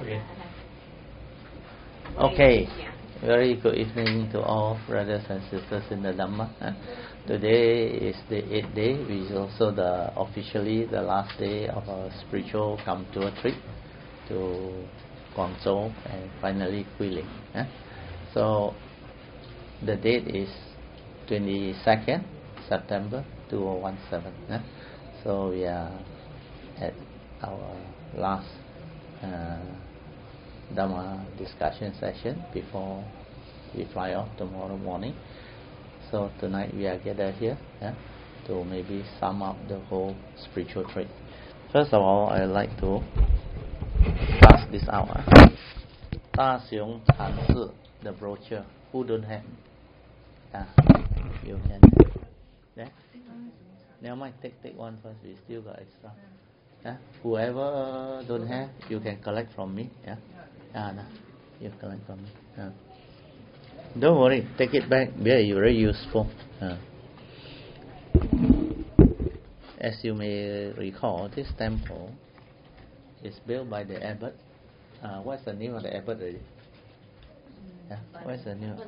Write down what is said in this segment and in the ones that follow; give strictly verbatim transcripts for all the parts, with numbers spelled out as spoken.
Okay. Okay. Very good evening to all brothers and sisters in the Dhamma. Today is the eighth day, which is also the officially the last day of our spiritual Kam tour trip to Guangzhou and finally Guilin. So the date is twenty-second September two thousand seventeen. So we are at our last uh, Dhamma discussion session before we fly off tomorrow morning. So tonight we are gathered here yeah, to maybe sum up the whole spiritual trip. First of all, I'd like to pass this out. Uh. Ta Xiong Chan Si, the brochure. Who don't have? Ah, you can. Yeah? Never mind, take, take one first. We still got extra. Yeah? Whoever don't have, you can collect from me. Yeah? Ah, no. You collect from me. Yeah. Don't worry, take it back. Very, very useful. Uh, as you may recall, this temple is built by the abbot. Uh, what's the name of the abbot already? Yeah, what's the name?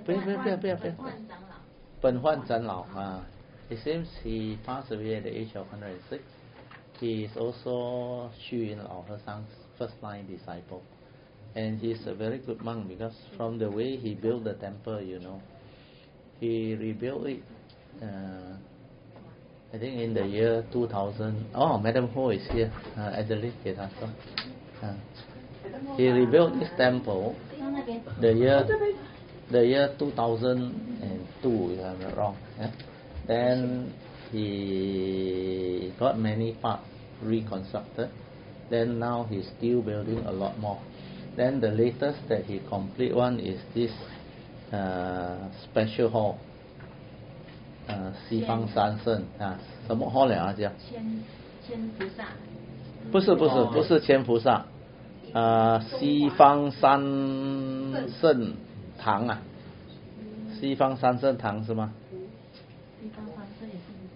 Pen Huan Zhan Lao. Uh, it seems he passed away at the age of one hundred six. He is also Xu Yin Lao He-sang's first line disciple. And he's a very good monk because from the way he built the temple, you know, he rebuilt it, uh, I think in the year two thousand. Oh, Madam Ho is here, uh, Adelaide Kedaso. Uh, he rebuilt this temple the year the year two thousand two, if I'm not wrong. Yeah? Then he got many parts reconstructed. Then now he's still building a lot more. Then the latest that he complete one is this uh, special hall, uh, 西方三圣啊，什么 hall 来着？千千菩萨。不是不是不是千菩萨，呃，西方三圣堂啊，西方三圣堂是吗？西方三圣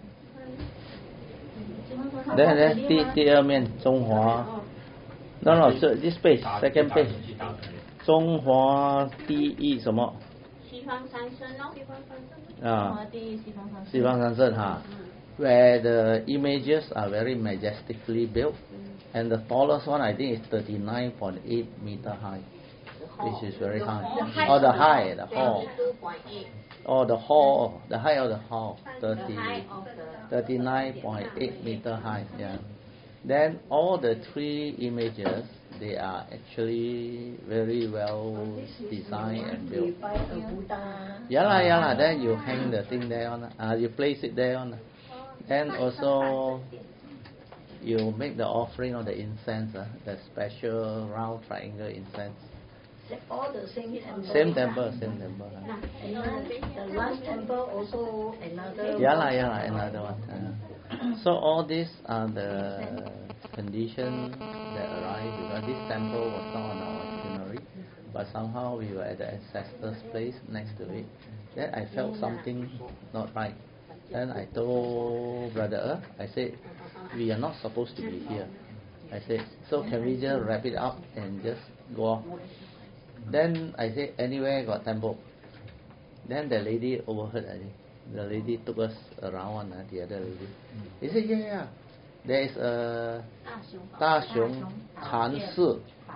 也是。来来，第第二面中华。No, no, so this page, second page. 中华第一什么？西方三圣咯。啊，中华第一西方三圣。西方三圣哈 ，where the images are very majestically built, and the tallest one I think is thirty-nine point eight meter high, which is very high. Oh, the high, the hall. Oh, the hall, the height of the hall, thirty, thirty-nine point eight meter high. Yeah. Then all the three images, they are actually very well designed and built. Yeah lah, yeah lah. Then you hang the thing there on. Uh, you place it there on. Then also you make the offering of the incense, uh, the special round triangle incense. All the same temple. Same temple, same temple. Uh. And the last temple also another. Yeah lah, yeah lah, another one. Uh. So all these are the conditions that arise because this temple was not on our itinerary, but somehow we were at the ancestor's place next to it. Then I felt something not right. Then I told Brother Earth, I said, we are not supposed to be here. I said, so can we just wrap it up and just go off? Then I said, anywhere got temple. Then the lady overheard, I think. The lady took us around, uh, the other lady. He said, yeah, yeah. There is a Da Xiong Chan Si.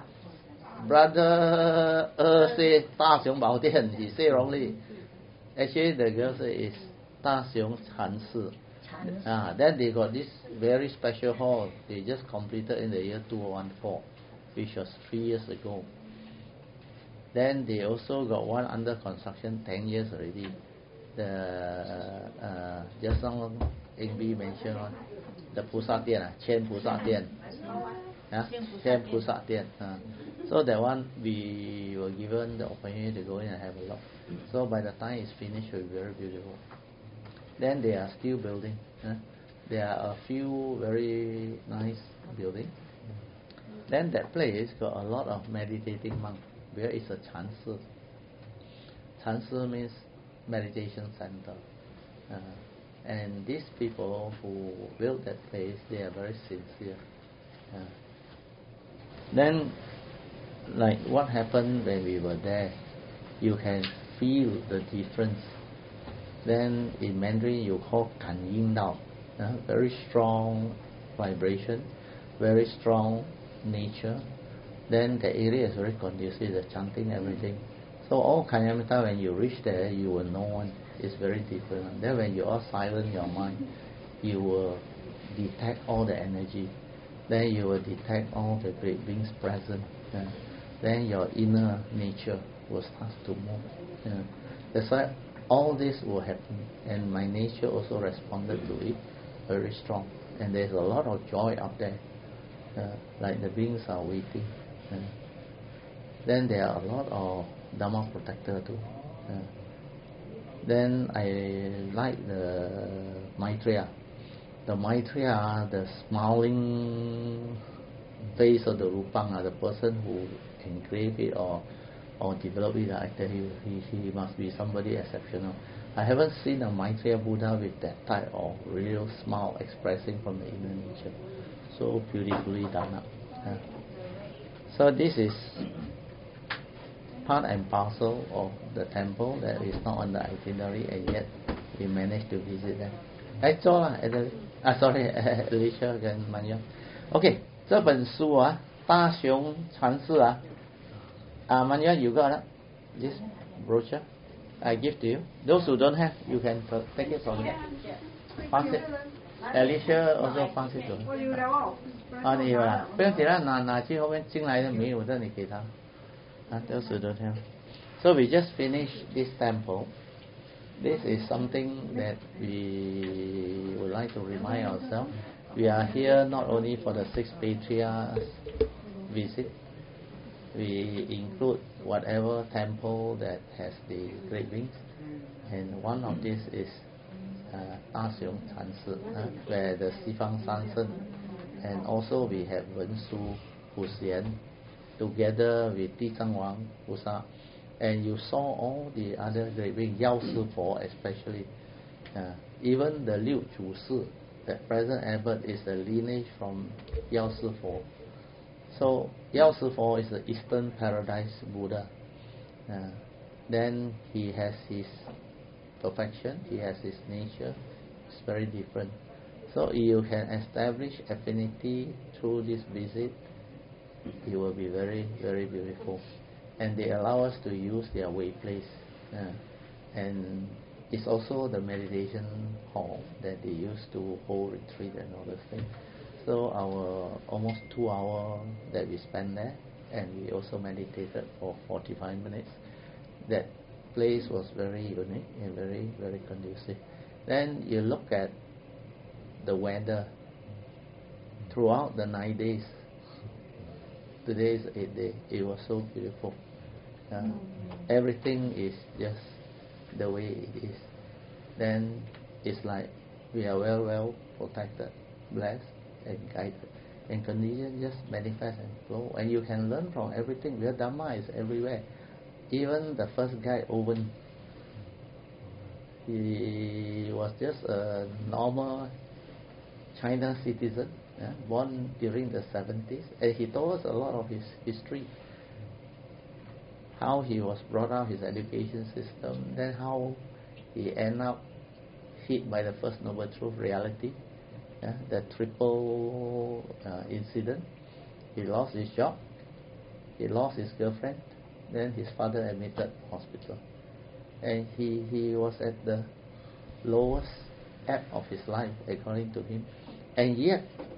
Brother uh, say Da Xiong Bao Dian. He say wrongly. Actually, the girl say is Da Xiong Chan Si. Ah, then they got this very special hall. They just completed in the year two thousand fourteen, which was three years ago. Then they also got one under construction ten years already. The uh, just now Eng Bee mentioned on the Pusa Dian, uh, Qian Pusa Dian, yeah, Qian Pusa Dian. Uh. So that one we were given the opportunity to go in and have a look. So by the time it's finished, it will be very beautiful. Then they are still building. Uh. There are a few very nice buildings. Then that place got a lot of meditating monks. Where is a Chan Si? Chan Si means meditation center. Uh, and these people who built that place, they are very sincere. Uh, then like what happened when we were there, you can feel the difference. Then in Mandarin you call 感应到, uh, very strong vibration, very strong nature. Then the area is very conducive, the chanting, everything. So all Kanyamita, when you reach there, you will know one is very different. Then when you are silent your mind, you will detect all the energy. Then you will detect all the great beings present. Yeah. Then your inner nature will start to move. Yeah. That's why all this will happen, and my nature also responded to it very strong. And there's a lot of joy up there, uh, like the beings are waiting. Uh, then there are a lot of Dhamma protector too. Uh, then I like the Maitreya. The Maitreya, the smiling face of the Rupang, the person who engraved it or or developed it, I tell you, he, he must be somebody exceptional. I haven't seen a Maitreya Buddha with that type of real smile expressing from the inner nature. So beautifully done up. Yeah. So this is part and parcel of the temple that is not on the itinerary, and yet we managed to visit them. Hey, Zola, ah, sorry, Alicia and Manya. Okay, 这本书啊，大雄禅师啊，啊，Manya, you got it? This brochure I give to you. Those who don't have, you can take it from me. Pass it. Alicia also pass it to me. 我有了哦。 啊，你有了，不用紧了，拿拿去后面进来的没有的，你给他。啊，those who don't have. So we just finished this temple. This is something that we would like to remind ourselves. We are here not only for the six patriarchs visit. We include whatever temple that has the great wings, and one of this is Da Xiong Chan Si, uh, where the Xifang Sansen, and also we have Wen Su Hu Xian, together with Di Zhang Wang Pusa, and you saw all the other great wings, Yao Si Po especially, uh, even the Liu Chu Si, the present abbot, is a lineage from Yao Si Po. So Yao Si Po is the Eastern Paradise Buddha. Uh, then he has his perfection, he has his nature. It's very different. So you can establish affinity through this visit. It will be very, very beautiful. And they allow us to use their way place. Uh, and it's also the meditation hall that they used to hold retreat and all those things. So our almost two hours that we spent there, and we also meditated for forty-five minutes. That place was very unique and very, very conducive. Then you look at the weather throughout the nine days. Today is eighth day. It was so beautiful. Uh, everything is just the way it is. Then it's like we are well, well protected, blessed, and guided. And conditions just manifest and flow. And you can learn from everything. Where Dhamma is everywhere. Even the first guy, Owen, he was just a normal China citizen, yeah, born during the seventies, and he told us a lot of his history, how he was brought up, his education system, then how he ended up hit by the first noble truth reality, yeah, the triple uh, incident. He lost his job, he lost his girlfriend, then his father admitted hospital, and he, he was at the lowest ebb of his life according to him, and yet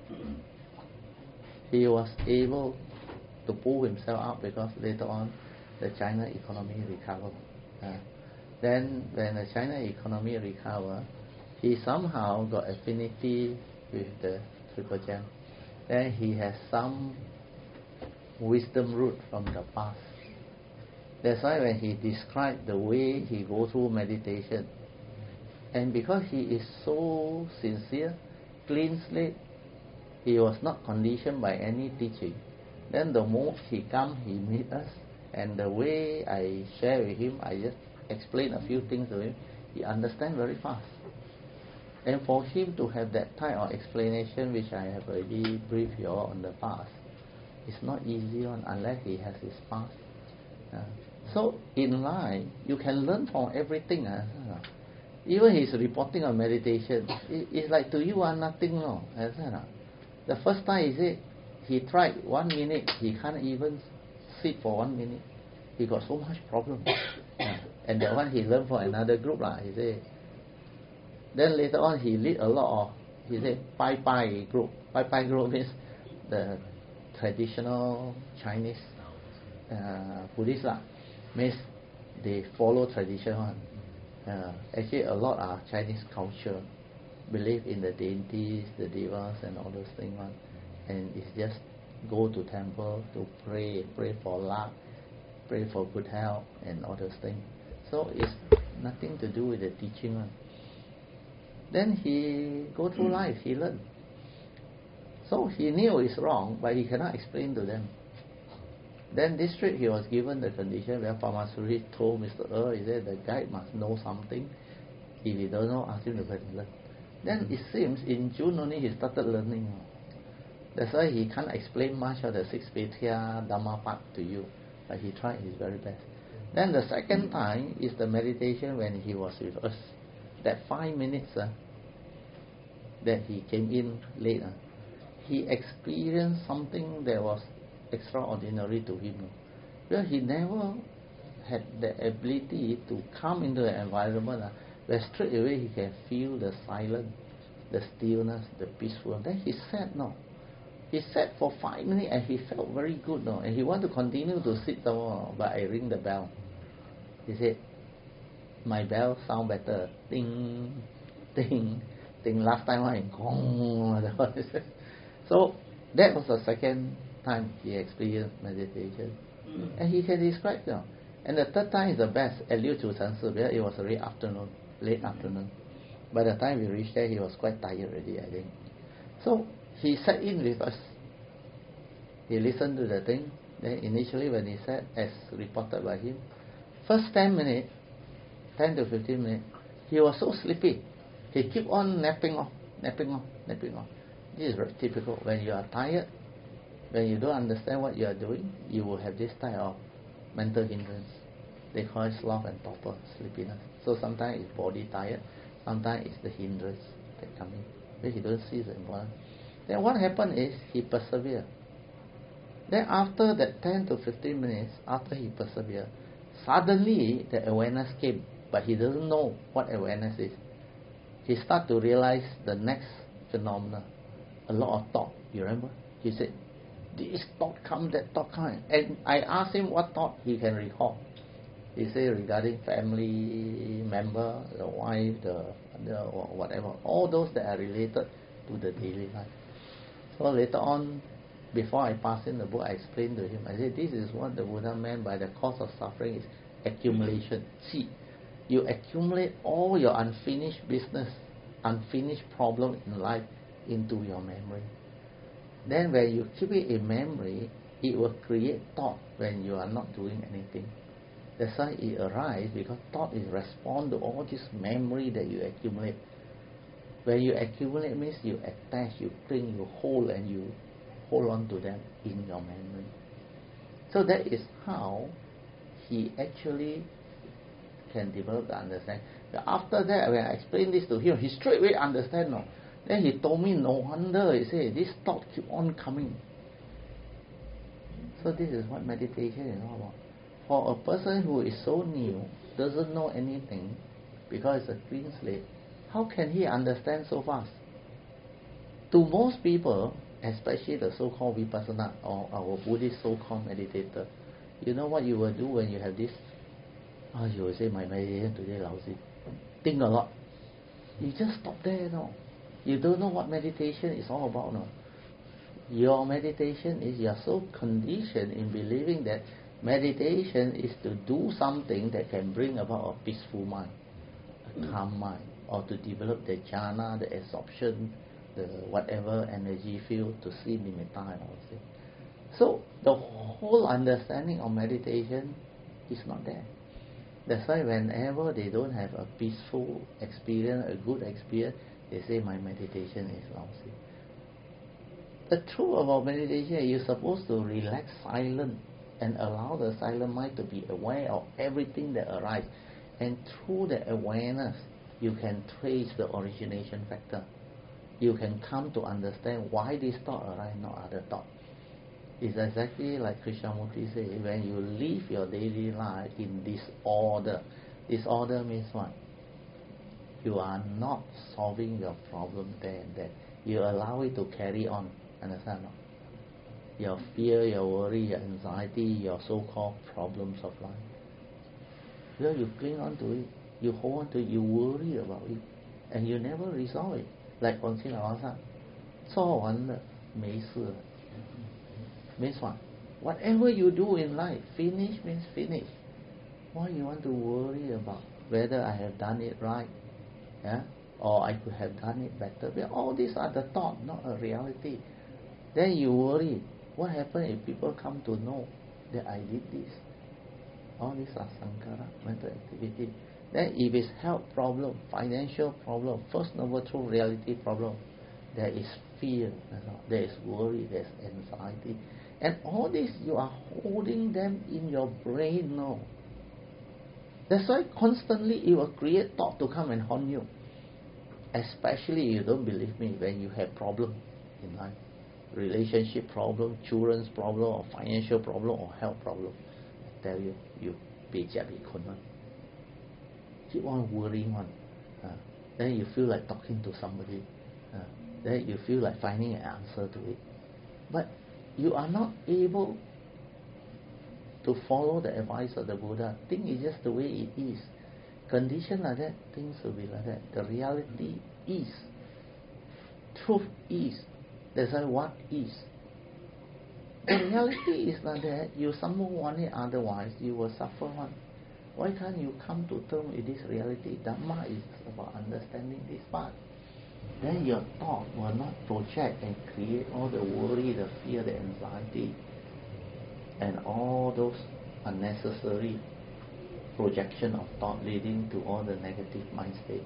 he was able to pull himself up because later on the China economy recovered. Uh, then when the China economy recovered, he somehow got affinity with the Triple Gem. Then he has some wisdom root from the past. That's why when he described the way he go through meditation, and because he is so sincere, clean slate, he was not conditioned by any teaching. Then the moment he come, he meet us, and the way I share with him, I just explain a few things to him, he understand very fast. And for him to have that type of explanation, which I have already briefed you all on the past, It's not easy one unless he has his past. Uh, so in life, you can learn from everything. Uh, even he's reporting on meditation. It, it's like to you, uh, nothing. No, uh, the first time he said he tried one minute, he can't even sit for one minute. He got so much problem. Uh, and that one he learned from another group. Uh, he said. Then later on he lead a lot of, he said, Pai Pai group. Pai Pai group means the traditional Chinese uh, Buddhist lah. Means they follow tradition one. Uh, actually a lot are Chinese culture. Believe in the deities, the devas and all those things one. And it's just go to temple to pray, pray for luck, pray for good health and all those things. So it's nothing to do with the teaching one. Then he go through life, he learned. So he knew it's wrong, but he cannot explain to them. Then this trip he was given the condition where Pamasuri told Mister Er, he said the guide must know something. If he don't know, ask him to go and learn. Then it seems in June only he started learning. That's why he can't explain much of the six Petya Dhamma part to you. But he tried his very best. Then the second time is the meditation when he was with us. That five minutes uh, that he came in late, uh, he experienced something that was extraordinary to him. Well, he never had the ability to come into an environment uh, where straight away he can feel the silence, the stillness, the peaceful. Then he sat, no. He sat for five minutes and he felt very good, no. And he wanted to continue to sit down, no, but I ring the bell. He said, my bell sound better. Ding, ding, ding. Last time I gong. So that was the second time he experienced meditation. Mm. And he can describe it. And the third time is the best at Liu Chu Chen Si, because it was already afternoon, late afternoon. By the time we reached there, he was quite tired already, I think. So he sat in with us. He listened to the thing. Then initially when he sat, as reported by him, first ten minutes, ten to fifteen minutes, he was so sleepy. He keep on napping off, napping off, napping off. This is very typical. When you are tired, when you don't understand what you are doing, you will have this type of mental hindrance. They call it sloth and torpor, sleepiness. So sometimes it's body tired, sometimes it's the hindrance that come in. But he don't see the important. Then what happened is he persevered. Then after that ten to fifteen minutes, after he persevered, suddenly the awareness came. But he doesn't know what awareness is. He started to realize the next phenomena. A lot of thought, you remember? He said, this thought come, that thought come. And I asked him what thought he can recall. He said regarding family member, the wife, the, the whatever, all those that are related to the daily life. So later on, before I passed in the book, I explained to him, I said, this is what the Buddha meant by the cause of suffering is accumulation. See, you accumulate all your unfinished business, unfinished problem in life into your memory. Then when you keep it in memory, it will create thought when you are not doing anything. That's why it arises, because thought is respond to all this memory that you accumulate. When you accumulate means you attach, you cling, you hold, and you hold on to them in your memory. So that is how he actually can develop the understanding. After that, when I explained this to him, he straight away understand. No? Then he told me, no wonder, he said, this thought keep on coming. So this is what meditation is all about. For a person who is so new, doesn't know anything, because it's a clean slate, how can he understand so fast? To most people, especially the so-called Vipassana or our Buddhist so-called meditator, you know what you will do when you have this? Oh, you will say, my meditation today, lousy. Think a lot. You just stop there, no. You don't know what meditation is all about, no. Your meditation is, you are so conditioned in believing that meditation is to do something that can bring about a peaceful mind, a calm mind, or to develop the jhana, the absorption, the whatever energy field to see nimitta and all this. So the whole understanding of meditation is not there. That's why whenever they don't have a peaceful experience, a good experience, they say my meditation is lousy. the truth about meditation, you're supposed to relax silent and allow the silent mind to be aware of everything that arises. And through the awareness, you can trace the origination factor. You can come to understand why this thought arises, not other thought. It's exactly like Krishnamurti said, when you live your daily life in disorder, disorder means what? You are not solving your problem there and then. You allow it to carry on. Understand? No? Your fear, your worry, your anxiety, your so-called problems of life. Because you cling on to it, you hold on to it, you worry about it, and you never resolve it. Like 广西老和尚做完了没事了 means what? Whatever you do in life, finish means finish. Why you want to worry about whether I have done it right? Yeah? Or I could have done it better? Well, all these are the thought, not a reality. Then you worry, what happens if people come to know that I did this? All these are sankhara, mental activity. Then if it's health problem, financial problem, first noble truth reality problem, there is fear, there is worry, there is anxiety. And all this, you are holding them in your brain now. That's why constantly it will create thought to come and haunt you. Especially, you don't believe me, when you have problem in life. Relationship problem, children's problem, or financial problem, or health problem. I tell you, you be jabi kunman. Keep on worrying on. Uh, then you feel like talking to somebody. Uh, then you feel like finding an answer to it. But you are not able to follow the advice of the Buddha. Thing is just the way it is. Condition like that, things will be like that. The reality is. Truth is. That's why what is. The reality is like that. You somehow want it, otherwise you will suffer one. Why can't you come to terms with this reality? Dhamma is about understanding this part. Then your thought will not project and create all the worry, the fear, the anxiety, and all those unnecessary projection of thought leading to all the negative mind state.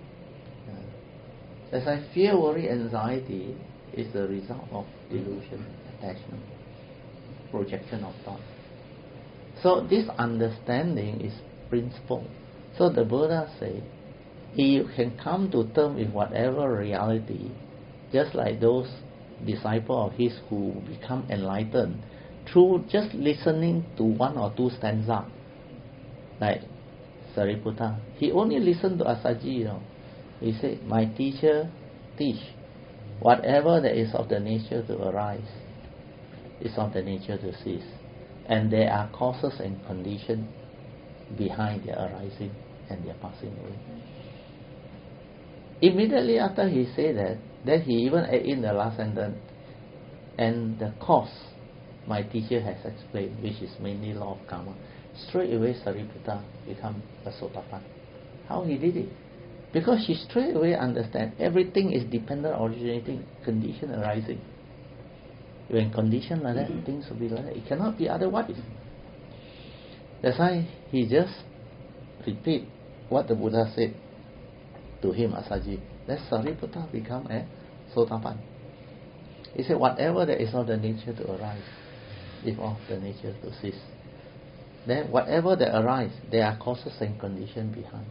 Uh, as I fear, worry, anxiety is the result of delusion, attachment, projection of thought. So this understanding is principle. So the Buddha said, if you can come to terms with whatever reality, just like those disciples of his who become enlightened through just listening to one or two stanzas, like Sariputta, he only listened to Assaji, you know. He said, my teacher teach, whatever that is of the nature to arise is of the nature to cease. And there are causes and conditions behind their arising and their passing away. Immediately after he said that, then he even added in the last sentence, and the cause my teacher has explained, which is mainly law of karma. Straight away Sariputta become a Sotapan. How he did it? Because he straight away understand everything is dependent, originating, condition arising. When condition like that, things will be like that. It cannot be otherwise. That's why he just repeat what the Buddha said to him, Assaji. Let Sariputta become a Sotapan. He said, whatever that is of the nature to arise, is of the nature to cease. Then whatever that arise, there are causes and conditions behind.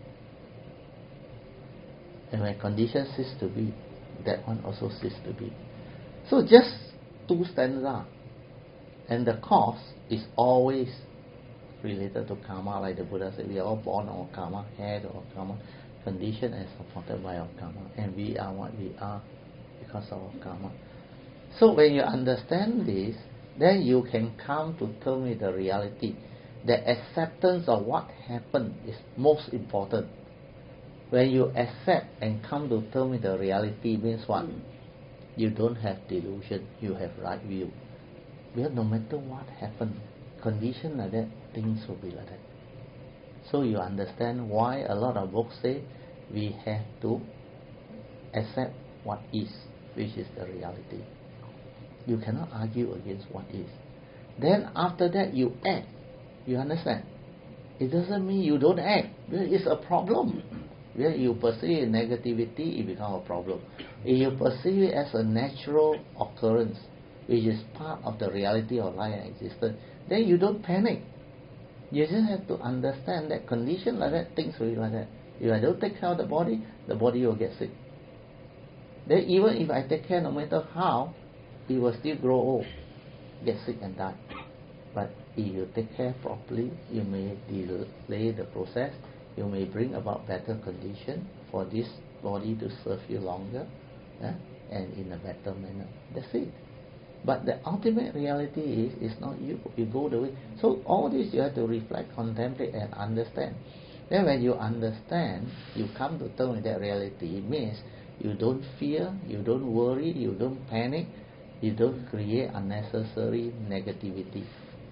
And when conditions cease to be, that one also cease to be. So just two stanzas. And the cause is always related to karma, like the Buddha said, we are all born of karma, head of karma, conditioned and supported by our karma. And we are what we are because of our karma. So when you understand this, then you can come to terms with the reality. The acceptance of what happened is most important. When you accept and come to terms with the reality, means what? You don't have delusion, you have right view. Because no matter what happened, condition like that, things will be like that. So you understand why a lot of books say we have to accept what is, which is the reality. You cannot argue against what is. Then after that you act. You understand? It doesn't mean you don't act. It's a problem. When you perceive negativity, it becomes a problem. If you perceive it as a natural occurrence, which is part of the reality of life and existence, then you don't panic. You just have to understand that condition like that, things will be like that. If I don't take care of the body, the body will get sick. Then even if I take care no matter how, it will still grow old, get sick and die. But if you take care properly, you may delay the process, you may bring about better condition for this body to serve you longer, eh, and in a better manner. That's it. But the ultimate reality is, it's not you. You go the way. So all this you have to reflect, contemplate and understand. Then when you understand, you come to terms with that reality. It means you don't fear, you don't worry, you don't panic, you don't create unnecessary negativity,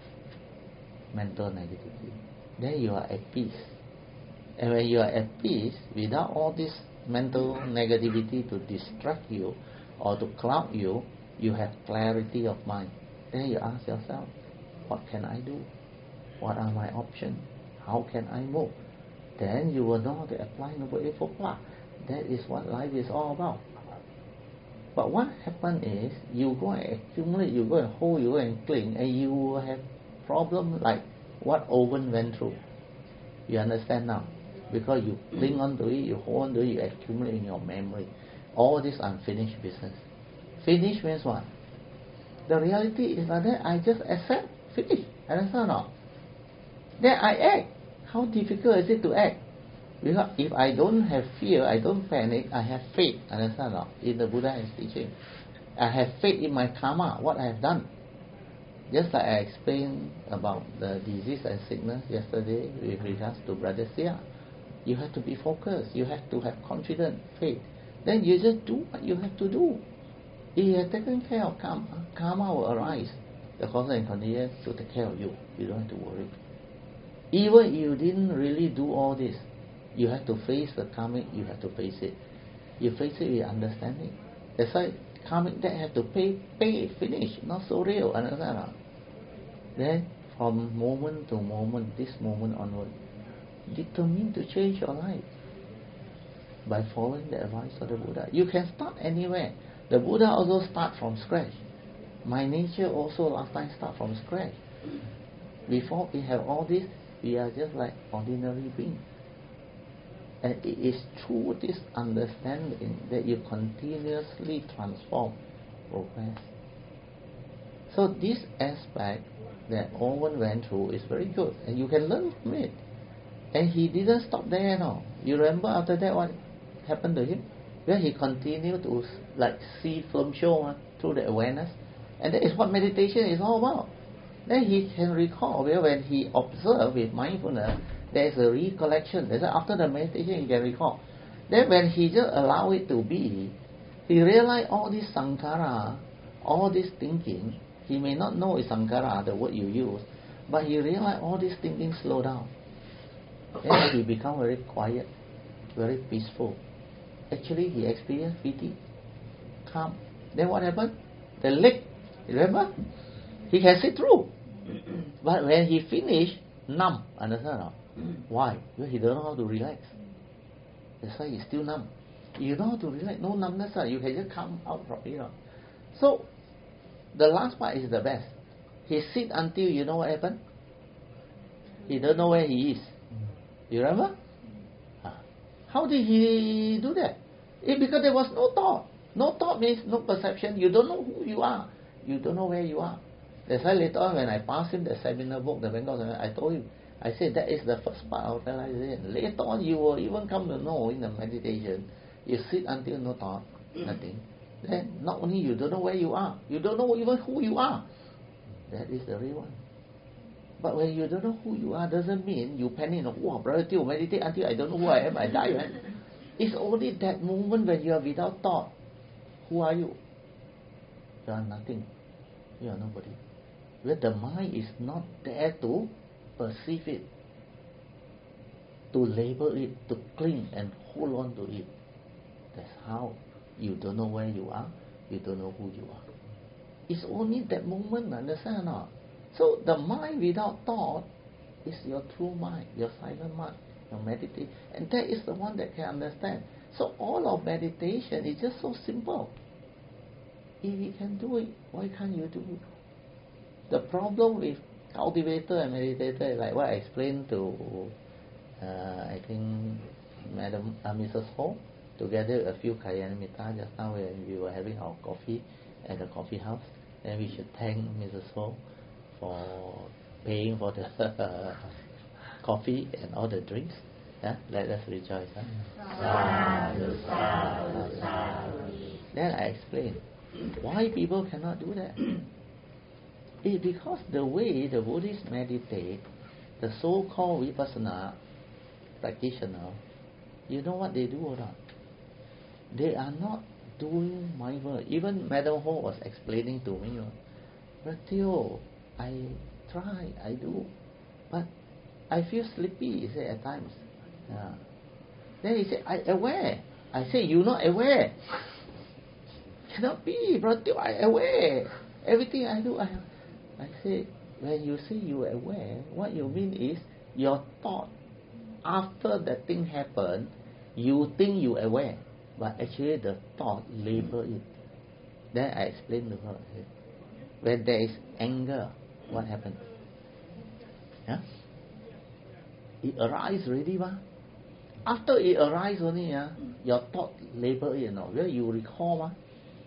mental negativity. Then you are at peace. And when you are at peace, without all this mental negativity to distract you or to cloud you, you have clarity of mind. Then you ask yourself, what can I do? What are my options? How can I move? Then you will know how to apply Noble Eightfold Path. That is what life is all about. But what happens is, you go and accumulate, you go and hold, you go and cling, and you will have problems like what Owen went through. You understand now? Because you cling on to it, you hold on to it, you accumulate in your memory. All this unfinished business. Finish means what? The reality is like that. I just accept. Finish. Understand or not? Then I act. How difficult is it to act? Because if I don't have fear, I don't panic, I have faith. Understand or not? In the Buddha's teaching, I have faith in my karma, what I have done. Just like I explained about the disease and sickness yesterday with regards to Brother Sia. You have to be focused. You have to have confidence, faith. Then you just do what you have to do. If you have taken care of karma, karma will arise. The cause and condition to take care of you. You don't have to worry. Even if you didn't really do all this, you have to face the karmic, you have to face it. You face it with understanding. That's why karmic debt have to pay, pay, finish, not so real. Understand? Then from moment to moment, this moment onward, determine to change your life by following the advice of the Buddha. You can start anywhere. The Buddha also start from scratch. My nature also last time start from scratch. Before we have all this, we are just like ordinary beings. And it is through this understanding that you continuously transform, progress. So this aspect that Owen went through is very good, and you can learn from it. And he didn't stop there, no. You remember after that what happened to him? Where he continued to like see film show uh, through the awareness, and that is what meditation is all about. Then he can recall where when he observed with mindfulness, there is a recollection. That's why after the meditation he can recall. Then when he just allow it to be, he realized all this sankhara, all this thinking, he may not know it's sankhara, the word you use, but he realized all this thinking slow down. Then he become very quiet, very peaceful. Actually he experienced pity, calm. Then what happened? The leg, remember? He can sit through. But when he finished, numb. Understand or not? Why? Because he don't know how to relax. That's why he's still numb. You know how to relax, no numbness, you can just come out from it. You know. So the last part is the best. He sit until you know what happened? He don't know where he is. You remember? How did he do that? It, because there was no thought. No thought means no perception. You don't know who you are. You don't know where you are. That's why later on when I passed him the seminar book, the Bangkok seminar, I told him, I said that is the first part of realization. Later on you will even come to know in the meditation, you sit until no thought, nothing. Then not only you don't know where you are, you don't know even who you are. That is the real one. But when you don't know who you are, doesn't mean you panic. Wow, brother, till meditate until I don't know who I am, I die, man. It's only that moment when you are without thought. Who are you? You are nothing. You are nobody. Where the mind is not there to perceive it, to label it, to cling and hold on to it. That's how you don't know where you are, you don't know who you are. It's only that moment, understand or not? So the mind without thought is your true mind, your silent mind, your meditation. And that is the one that can understand. So all of meditation is just so simple. If he can do it, why can't you do it? The problem with cultivator and meditator is like what I explained to, uh, I think, Madam uh, Missus Ho, together with a few Kalyanamitta just now when we were having our coffee at the coffee house. And we should thank Missus Ho for paying for the coffee and all the drinks. Yeah? Let us rejoice. Huh? Sadhu, sadhu, sadhu. Then I explained why people cannot do that. It's because the way the Buddhists meditate, the so-called Vipassana practitioner, you know what they do or not? They are not doing mindfulness. Even Madam Ho was explaining to me, Ratio, I try, I do, but I feel sleepy, he said, at times. Yeah. Then he said, I aware. I say, you not aware. Cannot be, Ratio, I aware. Everything I do, I I say, when you say you are aware, what you mean is your thought after that thing happened, you think you are aware, but actually the thought label it. Then I explained to her, when there is anger, what happens? Yeah? It arises already, ma. After it arises only, yeah, your thought label it, you know. Where you recall, ma.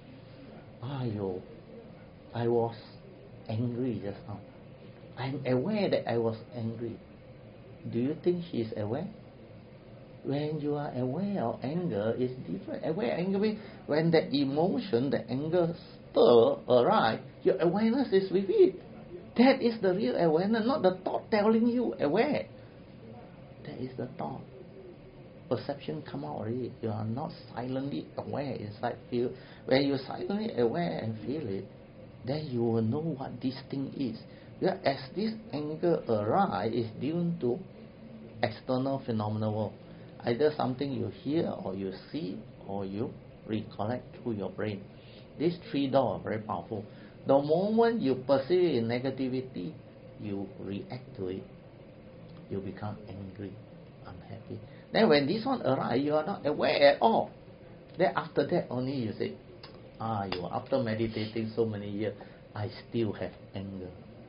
Ayo, I was angry just now. I'm aware that I was angry. Do you think she is aware? When you are aware of anger, it's different. Aware anger means when the emotion, the anger stir, arrive, your awareness is with it. That is the real awareness, not the thought telling you aware. That is the thought. Perception come out already. You are not silently aware inside. Feel. When you silently aware and feel it, then you will know what this thing is. Because as this anger arises, is due to external phenomena world. Either something you hear or you see or you recollect through your brain. These three doors are very powerful. The moment you perceive in negativity, you react to it. You become angry, unhappy. Then when this one arises, you are not aware at all. Then after that only you say, ah, you after meditating so many years, I still have anger.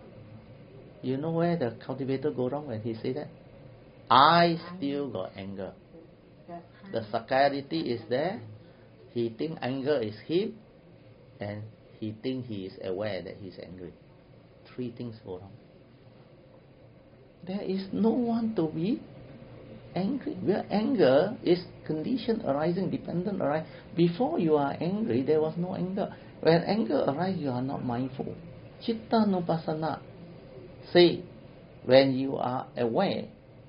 You know where the cultivator go wrong when he say that? I still got anger. The security is there. He think anger is him, and he think he is aware that he's angry. Three things go wrong. There is no one to be angry. Where anger is condition arising, dependent arising. Before you are angry, there was no anger. When anger arises, you are not mindful. Chitta nupassana. Say, when you are aware,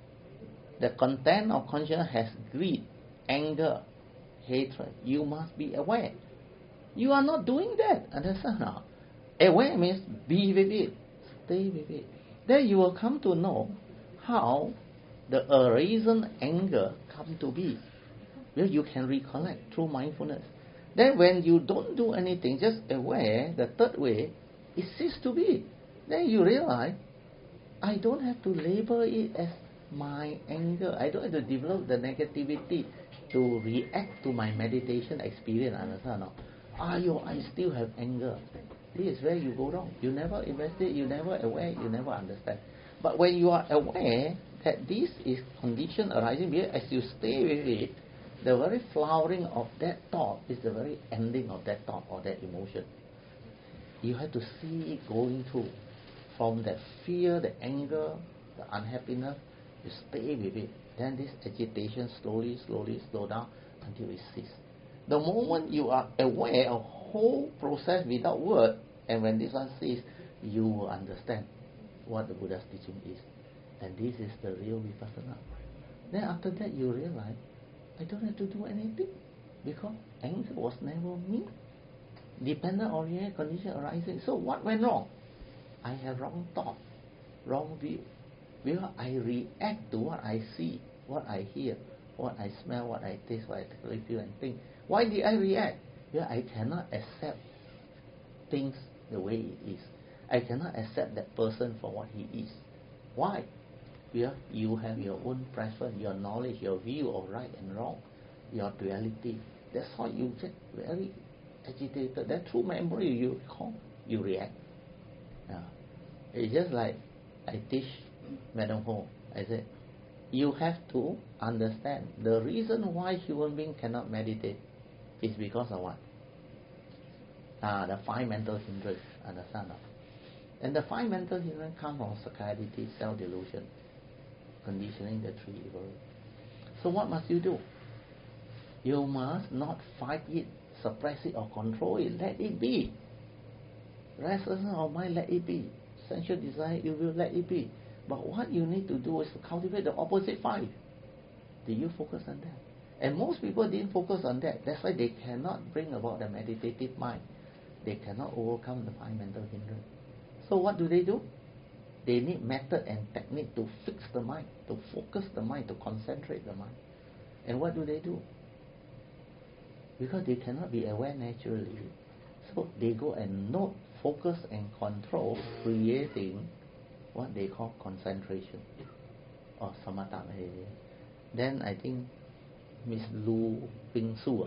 the content of consciousness has greed, anger, hatred. You must be aware. You are not doing that. Understand now? Aware means be with it, stay with it. Then you will come to know how the arisen anger come to be. Well, you can recollect through mindfulness. Then when you don't do anything, just aware, the third way, it ceases to be. Then you realize, I don't have to label it as my anger. I don't have to develop the negativity to react to my meditation experience. Understand or not? Ah, yo, I still have anger. This is where you go wrong. You never investigate, you never aware, you never understand. But when you are aware that this is condition arising, as you stay with it, the very flowering of that thought is the very ending of that thought or that emotion. You have to see it going through. From that fear, the anger, the unhappiness, you stay with it. Then this agitation slowly, slowly slow down until it ceases. The moment you are aware of whole process without word, and when this one ceases, you will understand what the Buddha's teaching is. And this is the real vipassana. Then after that you realize, I don't have to do anything, because anger was never me. Dependent on your condition arising. So what went wrong? I have wrong thought, wrong view. Because I react to what I see, what I hear, what I smell, what I taste, what I feel and think. Why did I react? Because I cannot accept things the way it is. I cannot accept that person for what he is. Why? Because you have your own preference, your knowledge, your view of right and wrong, your duality. That's why you get very agitated, then through memory you recall, you react. Yeah. It's just like I teach Madam Ho. I said, you have to understand the reason why human being cannot meditate is because of what? Ah, the five mental hindrance. Understand? And the five mental hindrance come from satiety, self-delusion, conditioning, the three evil. So what must you do? You must not fight it, suppress it or control it. Let it be. Restlessness of mind, let it be. Sensual desire, you will let it be. But what you need to do is to cultivate the opposite five. Did you focus on that? And most people didn't focus on that. That's why they cannot bring about the meditative mind. They cannot overcome the five mental hindrance. So what do they do? They need method and technique to fix the mind, to focus the mind, to concentrate the mind. And what do they do? Because they cannot be aware naturally. So they go and note, focus and control, creating what they call concentration or samatha meditation. Then I think Miss Lu Ping Su,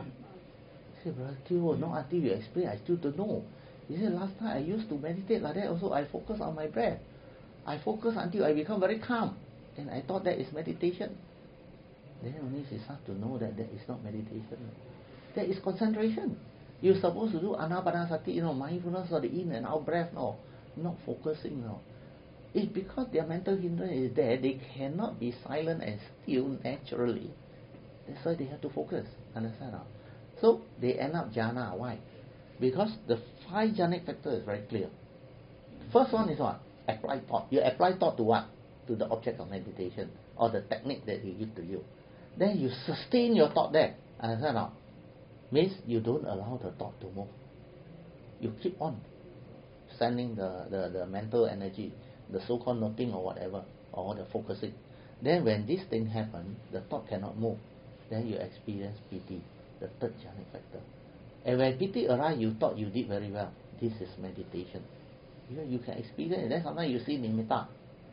I said, Brother Teo, not until you explain, I still don't know. He said, last time I used to meditate like that also, I focus on my breath. I focus until I become very calm. And I thought that is meditation. Then only she starts to know that that is not meditation. That is concentration. You're supposed to do anapanasati, you know, mindfulness of the in and out breath, no. Not focusing, no. It's because their mental hindrance is there, they cannot be silent and still naturally. That's why they have to focus. Understand? No? So they end up jhana. Why? Because the five jhanic factors is very clear. First one is what? Apply thought. You apply thought to what? To the object of meditation or the technique that he gives to you. Then you sustain your thought there. Understand? No? Means you don't allow the thought to move. You keep on sending the, the, the mental energy, the so-called noting or whatever, or the focusing. Then when this thing happens, the thought cannot move. Then you experience piti, the third jhanic factor. And when piti arises, you thought you did very well. This is meditation. You know, you can experience it. Then sometimes you see nimitta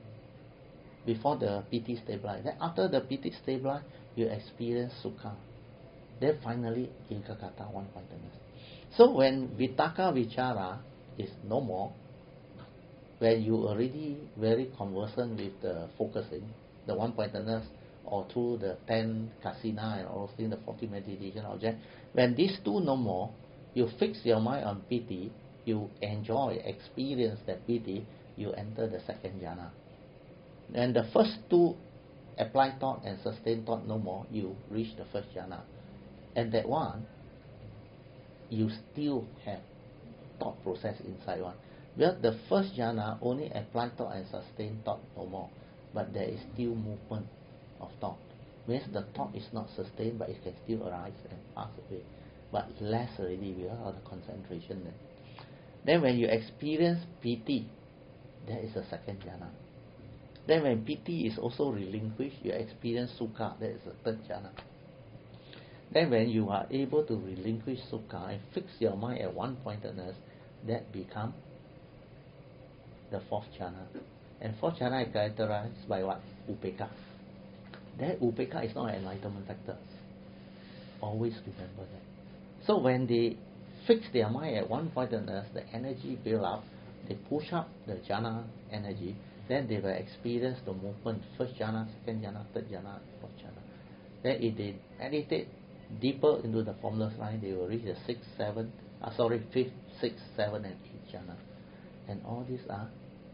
before the piti stabilizes. Then after the piti stabilizes, you experience sukha. Then finally, ekagata, one-pointedness. So when vitaka vichara is no more, when you already very conversant with the focusing, the one-pointedness, or through the ten kasina and all things, the forty meditation object, when these two no more, you fix your mind on piti, you enjoy, experience that piti, you enter the second jhana. And the first two, apply thought and sustain thought no more, you reach the first jhana. And that one, you still have thought process inside one. Because the first jhana only apply thought and sustain thought no more. But there is still movement of thought. Means the thought is not sustained, but it can still arise and pass away. But less already because of the concentration then. Then when you experience piti, that is the second jhana. Then when piti is also relinquished, you experience sukha, that is the third jhana. Then when you are able to relinquish sukha and fix your mind at one-pointedness, that becomes the fourth jhana. And fourth jhana is characterized by what? Upekkha. That upekkha is not an enlightenment factor. Always remember that. So when they fix their mind at one-pointedness, the energy build up, they push up the jhana energy, then they will experience the movement, first jhana, second jhana, third jhana, fourth jhana. Then if they meditate deeper into the formless mind, they will reach the sixth, seventh, uh, sorry, fifth, sixth, seventh, and eighth jhana. And all these are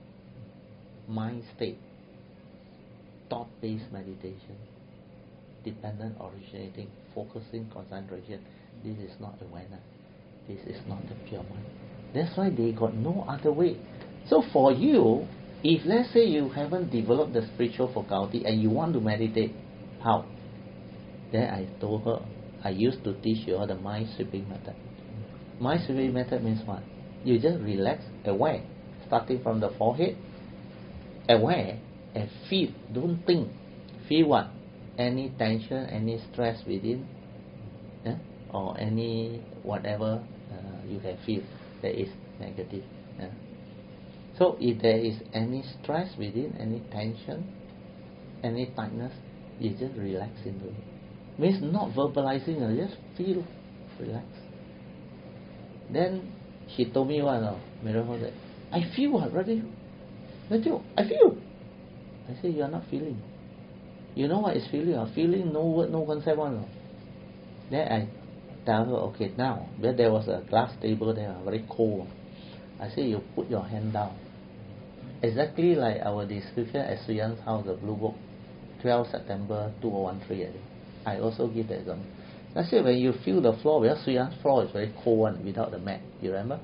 mind state, thought-based meditation, dependent, originating, focusing, concentration. This is not awareness. This is not the pure mind. That's why they got no other way. So for you, if let's say you haven't developed the spiritual faculty and you want to meditate, how? Then I told her, I used to teach you all the mind sweeping method. Mind sweeping method means what? You just relax, aware, starting from the forehead, aware, and feel, don't think. Feel what? Any tension, any stress within, eh? or any whatever uh, you can feel that is negative. Eh? So if there is any stress within, any tension, any tightness, you just relax into it. Means not verbalizing, you just feel relaxed. Then she told me one, oh, Miracle said, I feel what, brother? I feel. I feel. I say, you are not feeling. You know what is feeling? Or feeling, no word, no concept one. Then I tell her, okay, now, where there was a glass table there, very cold. I say, you put your hand down. Exactly like our description at Suyan's house, the Blue Book, twelfth September two thousand thirteen. I think. I also give that example. I say, when you feel the floor, because Suyan's floor is very cold one without the mat. You remember?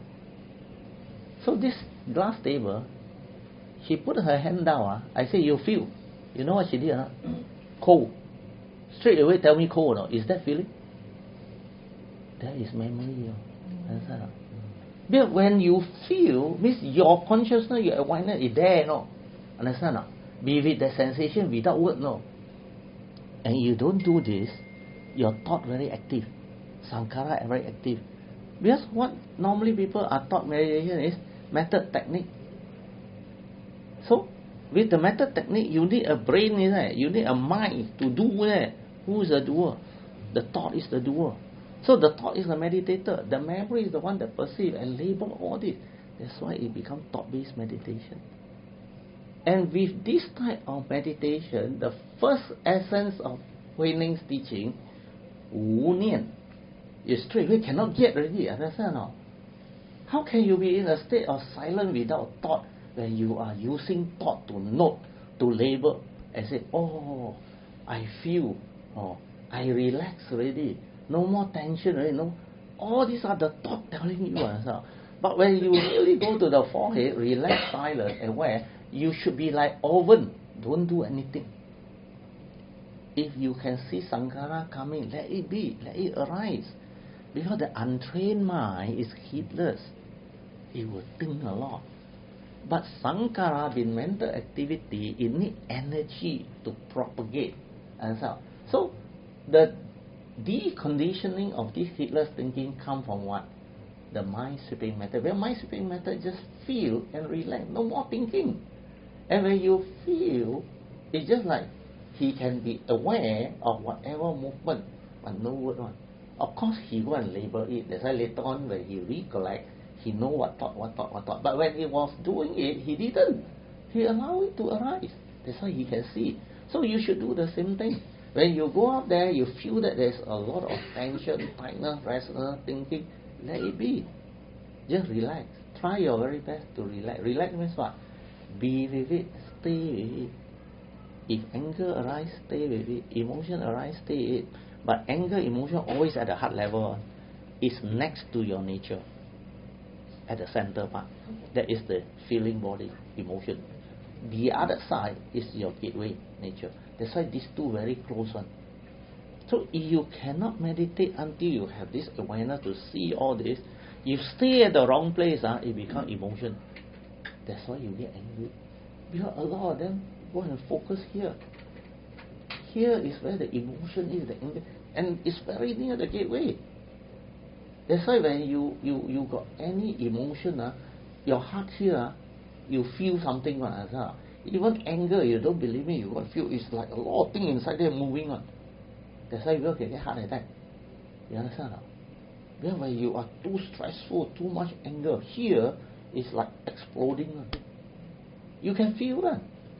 So this glass table, she put her hand down. Uh, I say, you feel. You know what she did? Uh? Cold. Straight away tell me cold. No? Is that feeling? That is memory. Uh. Understand? Uh? But when you feel, means your consciousness, your awareness is there. No? Understand? Uh? Be with the sensation without word. No? And you don't do this, your thought very active. Sankhara very active. Because what normally people are taught meditation is method technique. So, with the method technique, you need a brain, isn't it? You need a mind to do it. Who is the doer? The thought is the doer. So the thought is the meditator. The memory is the one that perceives and labels all this. That's why it becomes thought-based meditation. And with this type of meditation, the first essence of Hui Ning's teaching, Wu Nian, you straight away cannot get already. Understand or not? How can you be in a state of silence without thought when you are using thought to note, to label, and say, oh, I feel, oh, I relax already, no more tension already, no. All these are the thought telling you. Understand? But when you really go to the forehead, relax, silent, and where you should be like oven, don't do anything. If you can see Sankhara coming, let it be, let it arise. Because the untrained mind is heedless. It will think a lot. But Sankhara, being mental activity, it needs energy to propagate. And so, so the deconditioning of this heedless thinking comes from what? The mind sweeping method. Where mind sweeping method just feel and relax, no more thinking. And when you feel, it's just like he can be aware of whatever movement, but no word on. Of course, he go and label it. That's why later on, when he recollect, he know what thought, what thought, what thought. But when he was doing it, he didn't. He allowed it to arise. That's why he can see. So you should do the same thing. When you go out there, you feel that there's a lot of tension, tightness, restlessness, thinking. Let it be. Just relax. Try your very best to relax. Relax means what? Be with it. Stay with it. If anger arises, stay with it. Emotion arises, stay with it. But anger, emotion always at the heart level. Is next to your nature. At the center part. That is the feeling body, emotion. The other side is your gateway, nature. That's why these two very close one. So if you cannot meditate until you have this awareness to see all this, you stay at the wrong place, uh, it becomes emotion. That's why you get angry. Because a lot of them go and focus here. Here is where the emotion is, the anger, and it's very near the gateway. That's why when you, you, you got any emotion, uh, your heart here, uh, you feel something. Uh, even anger, you don't believe me, you got to feel it's like a lot of things inside there moving on. That's why people can get heart attack. You understand? Uh? Because when you are too stressful, too much anger, here it's like exploding. Uh. You can feel that.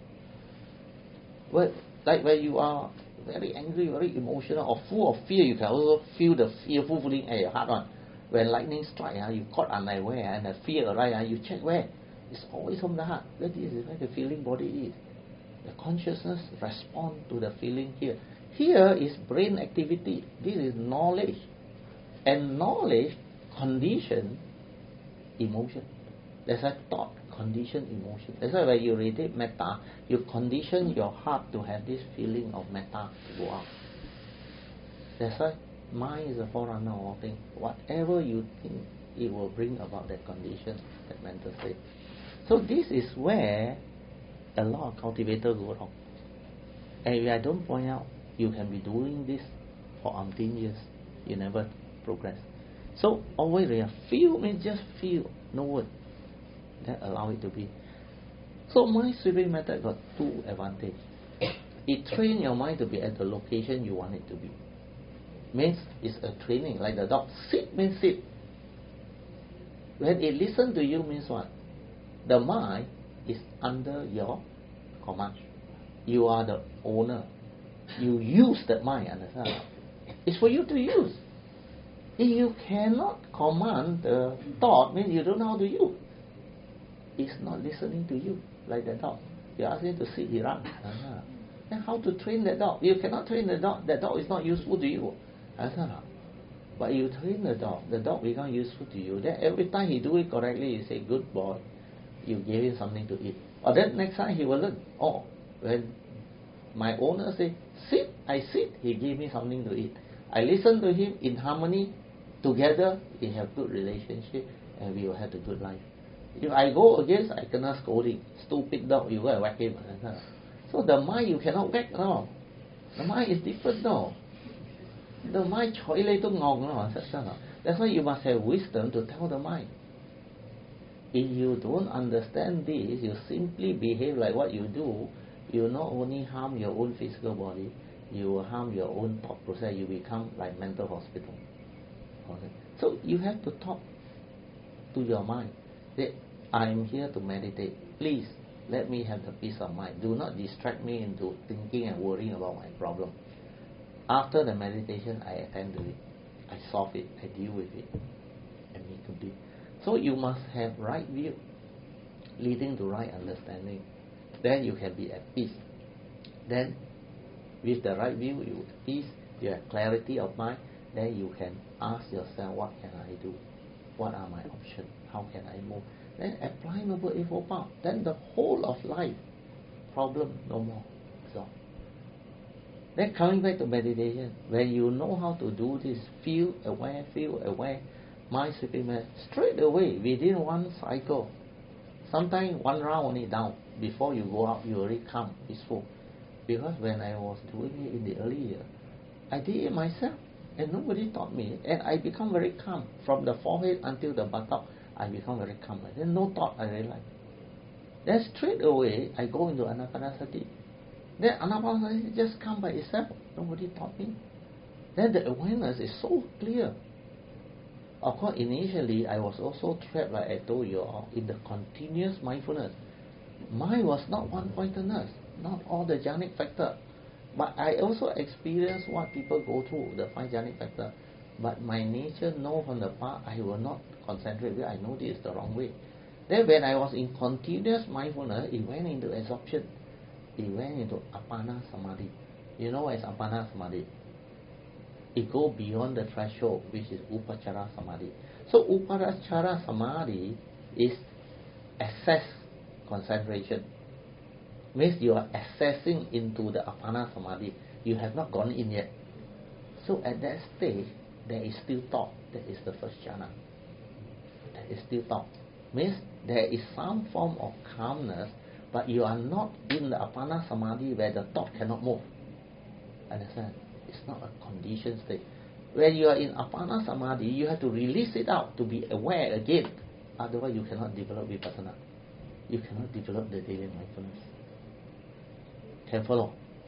Well, like when you are very angry, very emotional, or full of fear, you can also feel the fearful feeling at your heart. Uh. When lightning strikes, uh, you caught unaware, and the fear arises, uh, you check where. It's always from the heart. That is where the feeling body is. The consciousness responds to the feeling here. Here is brain activity. This is knowledge. And knowledge condition emotion. That's why thought condition emotion. That's why when you read it, metta, you condition your heart to have this feeling of metta to go out. That's why mind is the forerunner of all things. Whatever you think, it will bring about that condition, that mental state. So this is where a lot of cultivators go wrong. And if I don't point out, you can be doing this for umpteen years. You never progress. So always feel means just feel, no word. That allow it to be. So mind sweeping method got two advantages. It trains your mind to be at the location you want it to be. Means it's a training, like the dog. Sit means sit. When it listens to you means what? The mind is under your command. You are the owner. You use that mind, understand? It's for you to use. If you cannot command the thought, means you don't know how to use. It's not listening to you, like the dog. You ask him to sit, he runs. Uh-huh. Then how to train the dog? You cannot train the dog. The dog is not useful to you. Uh-huh. But you train the dog, the dog becomes useful to you. Then every time he do it correctly, you say, good boy. You gave him something to eat. Or then next time he will learn. Oh, when my owner say, sit, I sit, he gave me something to eat. I listen to him in harmony. Together, we have good relationship and we will have a good life. If I go against, I cannot scolding. Stupid dog, you go and whack him. So the mind you cannot whack, no. The mind is different, no. The mind choi lei tu ngong, no. That's why you must have wisdom to tell the mind. If you don't understand this, you simply behave like what you do, you not only harm your own physical body, you will harm your own thought process. You become like mental hospital. Okay. So you have to talk to your mind that I am here to meditate. Please let me have the peace of mind. Do not distract me into thinking and worrying about my problem. After the meditation, I attend to it. I solve it. I deal with it. And make a deal. So you must have right view, leading to right understanding. Then you can be at peace. Then, with the right view, you have peace. You have clarity of mind. Then you can ask yourself, what can I do? What are my options? How can I move? Then apply Noble Eightfold Path. Then the whole of life, problem no more. So, then coming back to meditation, when you know how to do this, feel aware, feel aware, mind sweeping, straight away, within one cycle, sometimes one round only down, before you go out, you already calm, peaceful. Because when I was doing it in the early year, I did it myself. And nobody taught me. And I become very calm. From the forehead until the buttock, I become very calm. Then no thought, I realize. Then straight away, I go into Anapanasati. Then Anapanasati just come by itself. Nobody taught me. Then the awareness is so clear. Of course, initially, I was also trapped, like I told you, in the continuous mindfulness. Mine was not one-pointedness. Not all the jhanic factor. But I also experienced what people go through, the five jhanic factor. But my nature know from the past, I will not concentrate. I know this is the wrong way. Then when I was in continuous mindfulness, it went into absorption. It went into Appana Samadhi. You know what is Appana Samadhi? It goes beyond the threshold, which is Upachara Samadhi. So Upachara Samadhi is access concentration. Means you are accessing into the Appana Samadhi. You have not gone in yet. So at that stage, there is still thought. That is the first jhana. There is still thought. Means there is some form of calmness, but you are not in the Appana Samadhi where the thought cannot move. Understand? It's not a conditioned state. When you are in Appana Samadhi, you have to release it out to be aware again. Otherwise, you cannot develop Vipassana. You cannot develop the daily mindfulness. Can follow?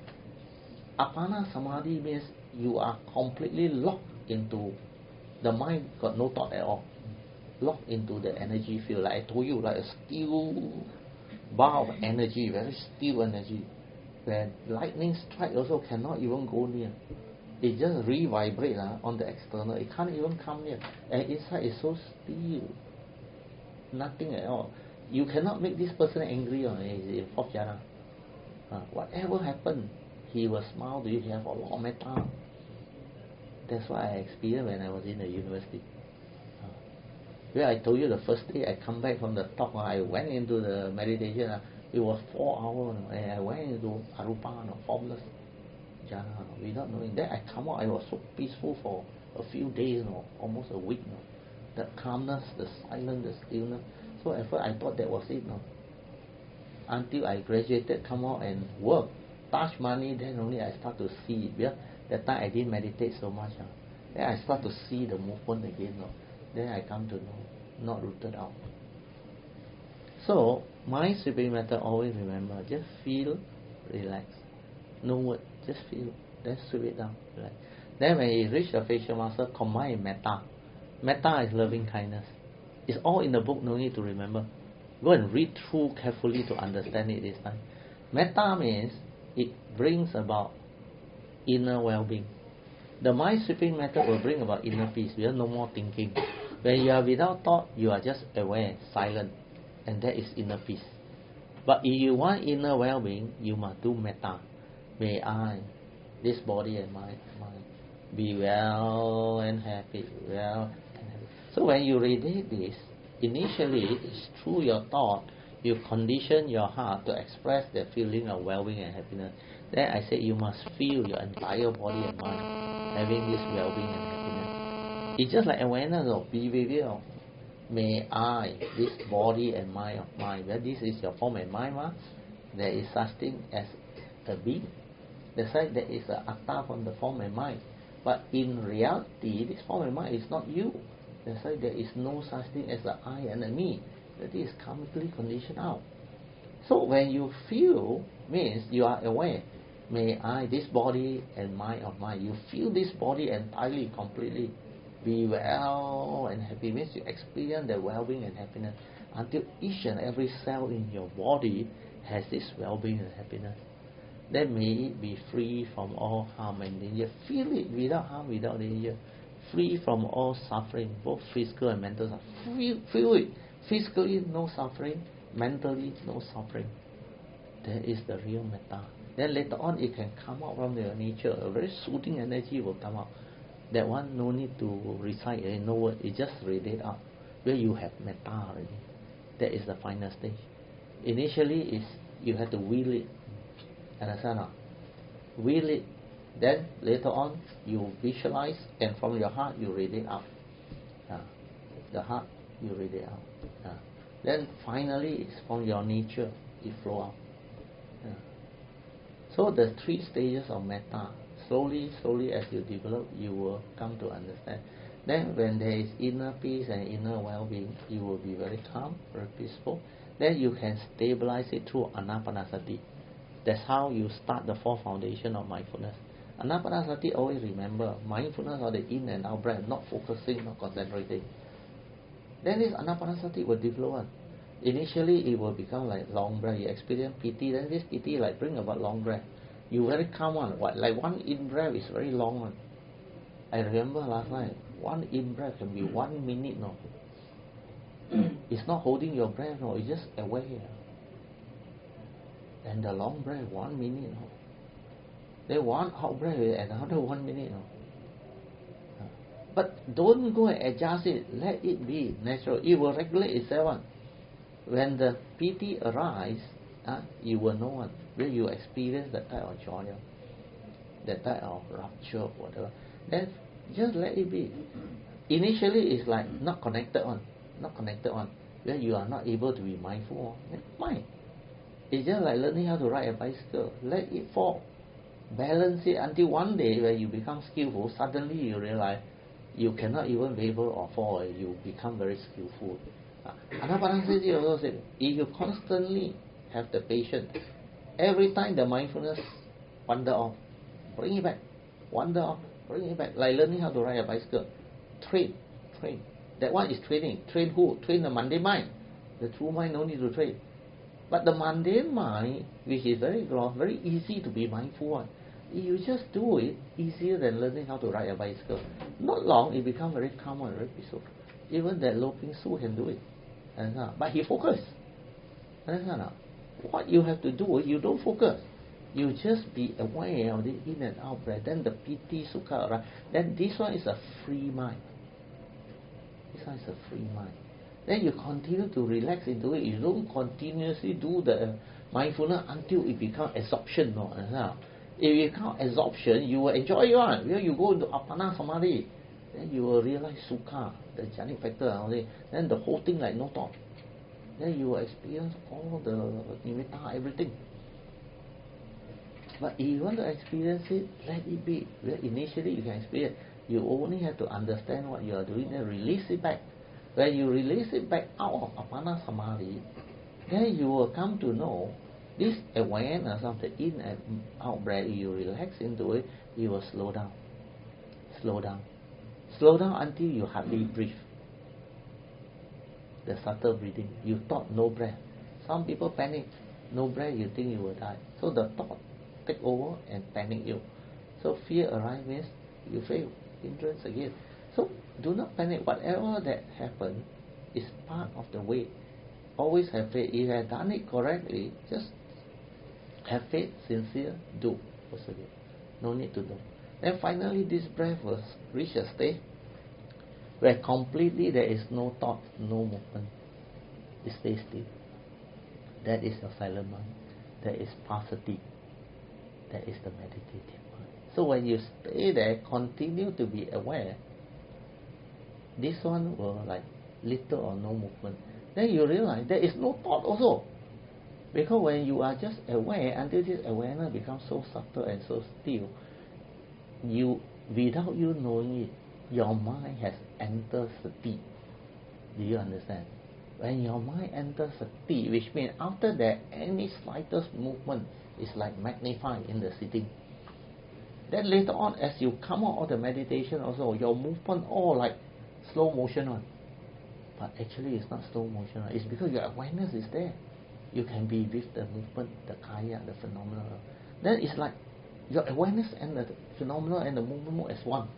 Appana Samadhi means you are completely locked into the mind, got no thought at all. Locked into the energy field. Like I told you, like a steel bar of energy, very still energy. When lightning strike also cannot even go near. It just re-vibrate uh, on the external. It can't even come near. And inside is so still. Nothing at all. You cannot make this person angry on it. It's in fourth jhana. Uh, whatever happened, he will smile to you. He have a lot of metta. That's what I experienced when I was in the university. Uh, where I told you the first day I come back from the talk, uh, I went into the meditation. Uh, it was four hours, uh, and I went into arupa, uh, formless jhana, uh, without knowing. Then I come out, I was so peaceful for a few days, uh, almost a week. Uh, the calmness, the silence, the stillness. So at first I thought that was it. Uh, until I graduated, come out and work, touch money, then only I start to see. Yeah? That time I didn't meditate so much. Uh. Then I start to see the movement again. Uh. Then I come to know, not rooted out. So, mind sweeping method, always remember, just feel, relax. No word, just feel. Then sweep it down. Relax. Then when you reach the facial muscle, combine metta. Metta is loving kindness. It's all in the book, no need to remember. Go and read through carefully to understand it this time. Metta means it brings about inner well-being. The mind sweeping method will bring about inner peace. We have no more thinking. When you are without thought, you are just aware, silent, and that is inner peace. But if you want inner well-being, you must do metta. May I, this body and mind, mind be well and happy, well and happy. So when you read this, initially it's through your thought, you condition your heart to express the feeling of well-being and happiness. Then I say you must feel your entire body and mind having this well-being and happiness. It's just like awareness of behavior of may I, this body and mind of mine. Well, this is your form and mind, ma. There is such thing as a being. That's why there is an atta from the form and mind. But in reality, this form and mind is not you. That's why there is no such thing as a I and a me. That is karmically conditioned out. So when you feel, means you are aware. May I, this body and mind of mine, you feel this body entirely, completely be well and happy. Means you experience the well-being and happiness until each and every cell in your body has this well-being and happiness. Then may it be free from all harm and danger. Feel it without harm, without danger. Free from all suffering, both physical and mental suffering. Feel, feel it. Physically, no suffering. Mentally, no suffering. That is the real metta. Then later on, it can come out from your nature. A very soothing energy will come out. That one, no need to recite in no word. It just radiate out. Where you have metta already. That is the final stage. Initially, is you have to will it. Understand? Will it. Then later on, you visualize, and from your heart, you radiate out. Uh, the heart, you radiate out. Uh, then finally, it's from your nature, it flow out. Uh. So the three stages of metta, slowly, slowly as you develop, you will come to understand. Then when there is inner peace and inner well-being, you will be very calm, very peaceful. Then you can stabilize it through anapanasati. That's how you start the fourth foundation of mindfulness. Anapanasati, always remember, mindfulness of the in and out breath, not focusing, not concentrating. Then this anapanasati will develop. Initially, it will become like long breath. You experience piti, then this piti like bring about long breath. You very calm one. What, like one in breath is very long one. I remember last night, one in breath can be one minute, no. It's not holding your breath, no. It's just aware. And the long breath, one minute, no. Then one out breath, another one minute, no. But don't go and adjust it. Let it be natural. It will regulate itself. When the piti arises, uh, you will know one. When you experience that type of joy, that type of rapture, whatever. Then just let it be. Initially, it's like not connected one, not connected one. Where you are not able to be mindful. Mind. It's just like learning how to ride a bicycle. Let it fall. Balance it until one day when you become skillful, suddenly you realize you cannot even waver or fall. You become very skillful. Anapanasati also said, if you constantly have the patience, every time the mindfulness wander off, bring it back. Wander off, bring it back. Like learning how to ride a bicycle. Train, train. That one is training. Train who? Train the mundane mind. The true mind no need to train. But the mundane mind, which is very gross, very easy to be mindful on, you just do it easier than learning how to ride a bicycle. Not long, it becomes very calm and very peaceful. Even that Lo Ping Su can do it. But he focus. What you have to do, you don't focus. You just be aware of the in and out breath. Then the piti, sukha, right? Then this one is a free mind. This one is a free mind. Then you continue to relax into it. You don't continuously do the mindfulness until it becomes absorption. No? If it becomes absorption, you will enjoy it. When you go into Appana Samadhi, then you will realize sukha, the jhanic factor. Then the whole thing like no thought. Then you will experience all the nimitta, everything. But if you want to experience it, let it be. Well, initially you can experience. You only have to understand what you are doing and release it back. When you release it back out of Appana Samadhi, then you will come to know this awareness of the in and out breath. You relax into it, you will slow down. Slow down. Slow down until you hardly breathe. the subtle breathing. You thought no breath. Some people panic. No breath, you think you will die. So the thought take over and panic you. So fear arises means you fail. Hindrance again. So do not panic. Whatever that happens is part of the way. Always have faith. If you have done it correctly, just have faith, sincere, do, persevere. No need to do. Then finally this breath will reach a state where completely there is no thought, no movement. It stays still. That is your silent mind. That is passative. That is the meditative mind. So when you stay there, continue to be aware, this one will like little or no movement. Then you realize there is no thought also. Because when you are just aware, until this awareness becomes so subtle and so still, you, without you knowing it, your mind has entered sati. Do you understand? When your mind enters sati, which means after that, any slightest movement is like magnified in the sitting. Then later on, as you come out of the meditation also, your movement all like slow motion one. But actually it's not slow motion. It's because your awareness is there. You can be with the movement, the kaya, the phenomena. Then it's like your awareness and the phenomena and the movement as one.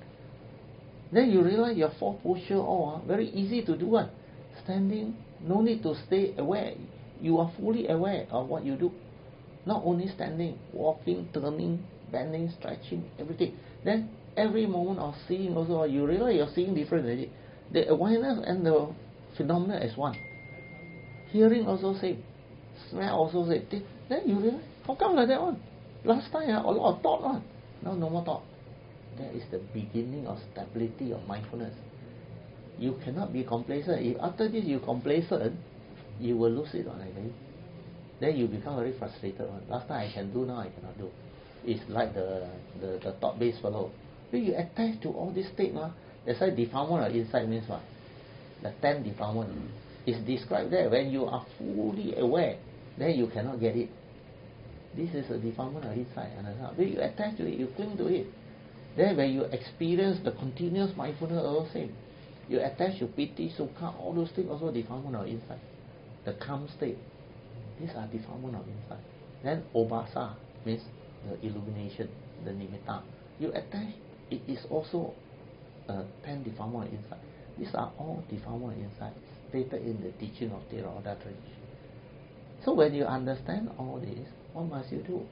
Then you realize your four posture all very easy to do one. Standing, no need to stay aware. You are fully aware of what you do. Not only standing, walking, turning, bending, stretching, everything. Then every moment of seeing also, you realize you're seeing differently. The awareness and the phenomena as one. Hearing also same. Smell also same. Then you realize, how come like that one? Last time a lot of thought one. Now no more thought. That is the beginning of stability of mindfulness. You cannot be complacent. If after this you complacent, you will lose it on again. Then you become very frustrated one. Last time I can do, now I cannot do. It's like the the, the thought-based fellow. When you attach to all this state, uh, that's why defilement of insight means what? The ten defilement is described there. When you are fully aware, then you cannot get it. This is a defilement of insight. When you attach to it, you cling to it. Then when you experience the continuous mindfulness, also same. You attach to piti, sukha, all those things also defilement of insight. The calm state. These are defilement of insight. Then obasa means the illumination, the nimitta. You attach, it is also uh, ten defilement of insight. These are all defilement of insight stated in the teaching of Theravada tradition. So when you understand all this, what must you do?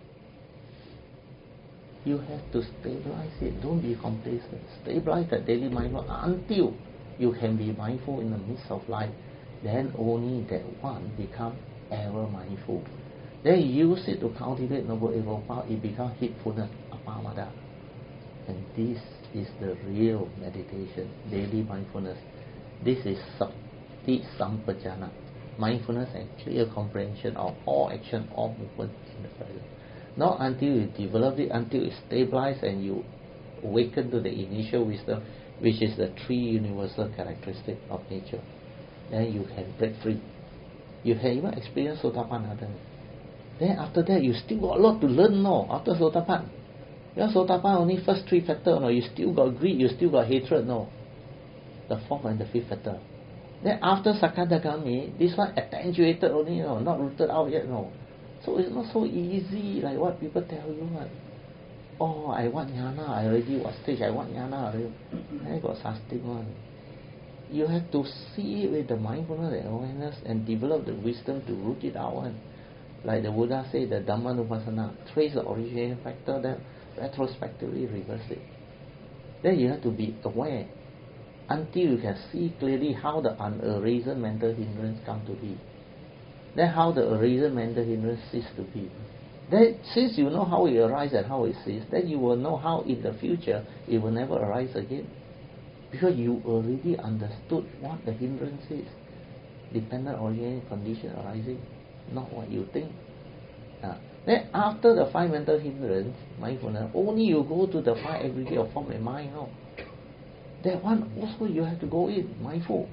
You have to stabilize it. Don't be complacent. Stabilize the daily mindfulness until you can be mindful in the midst of life. Then only that one become ever mindful. Then use it to cultivate noble evil power. It becomes heedfulness, apamada. And this is the real meditation, daily mindfulness. This is sati sampajana. Mindfulness and clear comprehension of all action, all movement in the present. Not until you develop it, until it stabilizes and you awaken to the initial wisdom, which is the three universal characteristics of nature. Then you can break free. You can even experience Sotapanna. Then after that, you still got a lot to learn, no? After Sotapanna. Because Sotapanna only first three factors, no? You still got greed, you still got hatred, no? The fourth and the fifth factor. Then after Sakadagami, this one attenuated only, no? Not rooted out yet, no? So it's not so easy like what people tell you. Like, oh, I want jnana, I already what stage, I want jnana already. I got such thing one. You have to see it with the mindfulness and awareness and develop the wisdom to root it out one. Like the Buddha said, the Dhammanupassana, trace the originating factor, then retrospectively reverse it. Then you have to be aware until you can see clearly how the unarisen mental hindrance come to be. Then how the arisen mental hindrance cease to be. Then since you know how it arises and how it ceases, then you will know how in the future it will never arise again. Because you already understood what the hindrance is. Dependent originating condition arising, not what you think. Uh, then after the five mental hindrance, mindfulness, only you go to the five aggregate of form and mind. No? That one also you have to go in, mindful.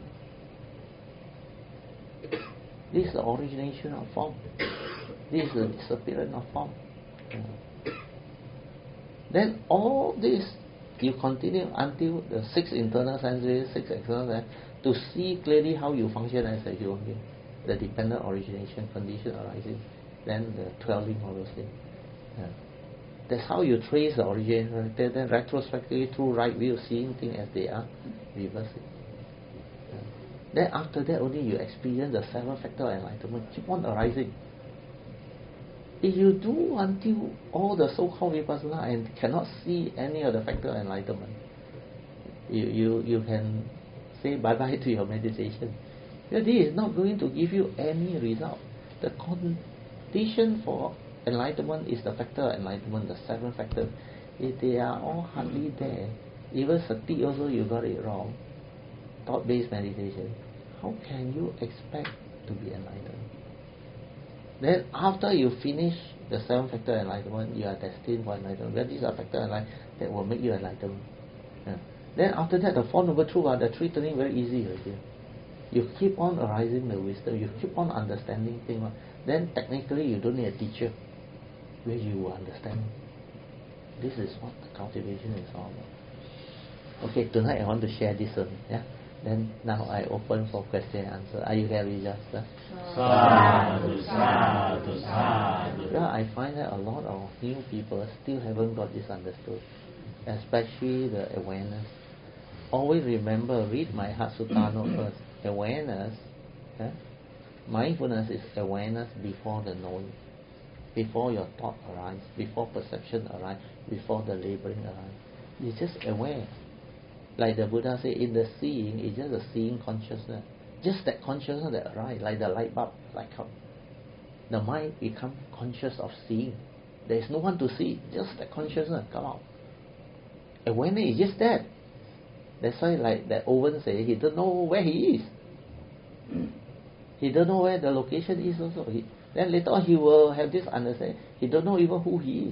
This is the origination of form. This is the disappearance of form. Uh, then all this you continue until the six internal senses, six external senses, to see clearly how you function as a human being, the dependent origination, condition arising, then the twelving, all those things. Yeah. That's how you trace the origin. Right? Then, then retrospectively, through right view, seeing things as they are, reverse it. Yeah. Then after that, only you experience the seven factor enlightenment keep on arising. If you do until all the so-called vipassana and cannot see any of the factor enlightenment, you you you can say bye-bye to your meditation. Because this is not going to give you any result. The condition for enlightenment is the factor enlightenment, the seven factors. If they are all hardly there, even sati also you got it wrong, thought-based meditation, how can you expect to be enlightened? Then after you finish the seven factor enlightenment, you are destined for enlightenment. Well, these are factor enlightenment that will make you enlightened. Yeah. Then after that, the four noble truths are the three turning very easy right here. You keep on arising the wisdom, you keep on understanding things. Then technically you don't need a teacher where you will understand. This is what the cultivation is all about. Okay, tonight I want to share this one. Yeah. Then now I open for question and answer. Are you happy, just? Huh? Sadhu, sadhu, sadhu. Yeah, I find that a lot of new people still haven't got this understood, especially the awareness. Always remember, read my Heart Sutta note first. Awareness, yeah? Mindfulness is awareness before the knowing, before your thought arises, before perception arises, before the labeling arises. You're just aware. Like the Buddha said, in the seeing, it's just a seeing consciousness. Just that consciousness that arises, like the light bulb, light up. The mind becomes conscious of seeing. There is no one to see, just that consciousness come out. Awareness is just that. That's why, like that Owen said, he don't know where he is. He don't know where the location is also. He, then later on he will have this understanding. He don't know even who he is.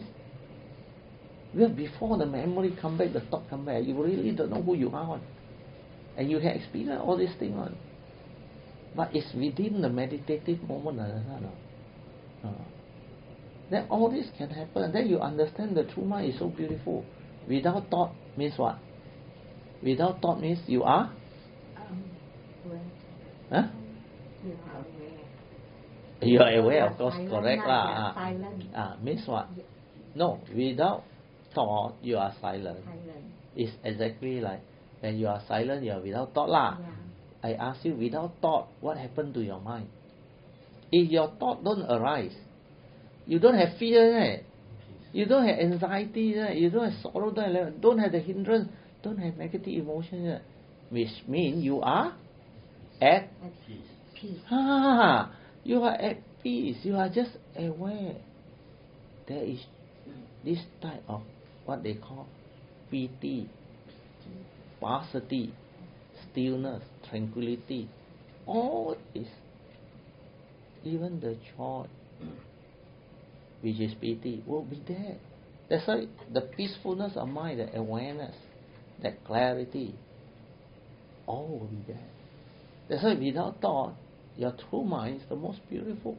Well, before the memory come back, the thought come back, you really don't know who you are. And you can experience all these things. But it's within the meditative moment. Uh, then all this can happen. Then you understand the true mind is so beautiful. Without thought means what? Without thought means you are? Um, Huh? you are aware. You are aware, of You are course, silent, correct you lah. are Ah, silent. ah, means what? No, without thought, you are silent. Silent. It's exactly like when you are silent, you are without thought lah. Yeah. I ask you, without thought, what happened to your mind? If your thought don't arise, you don't have fear, right? You don't have anxiety, right? You don't have sorrow, don't have, don't have the hindrance, don't have negative emotions, right? Which means you are at At peace. ah, you are at peace. You are just aware. There is this type of what they call piti, passaddhi, stillness, tranquility. All is even the joy, which is piti, will be there. That's why the peacefulness of mind, the awareness, that clarity, all will be there. That's why without thought, your true mind is the most beautiful.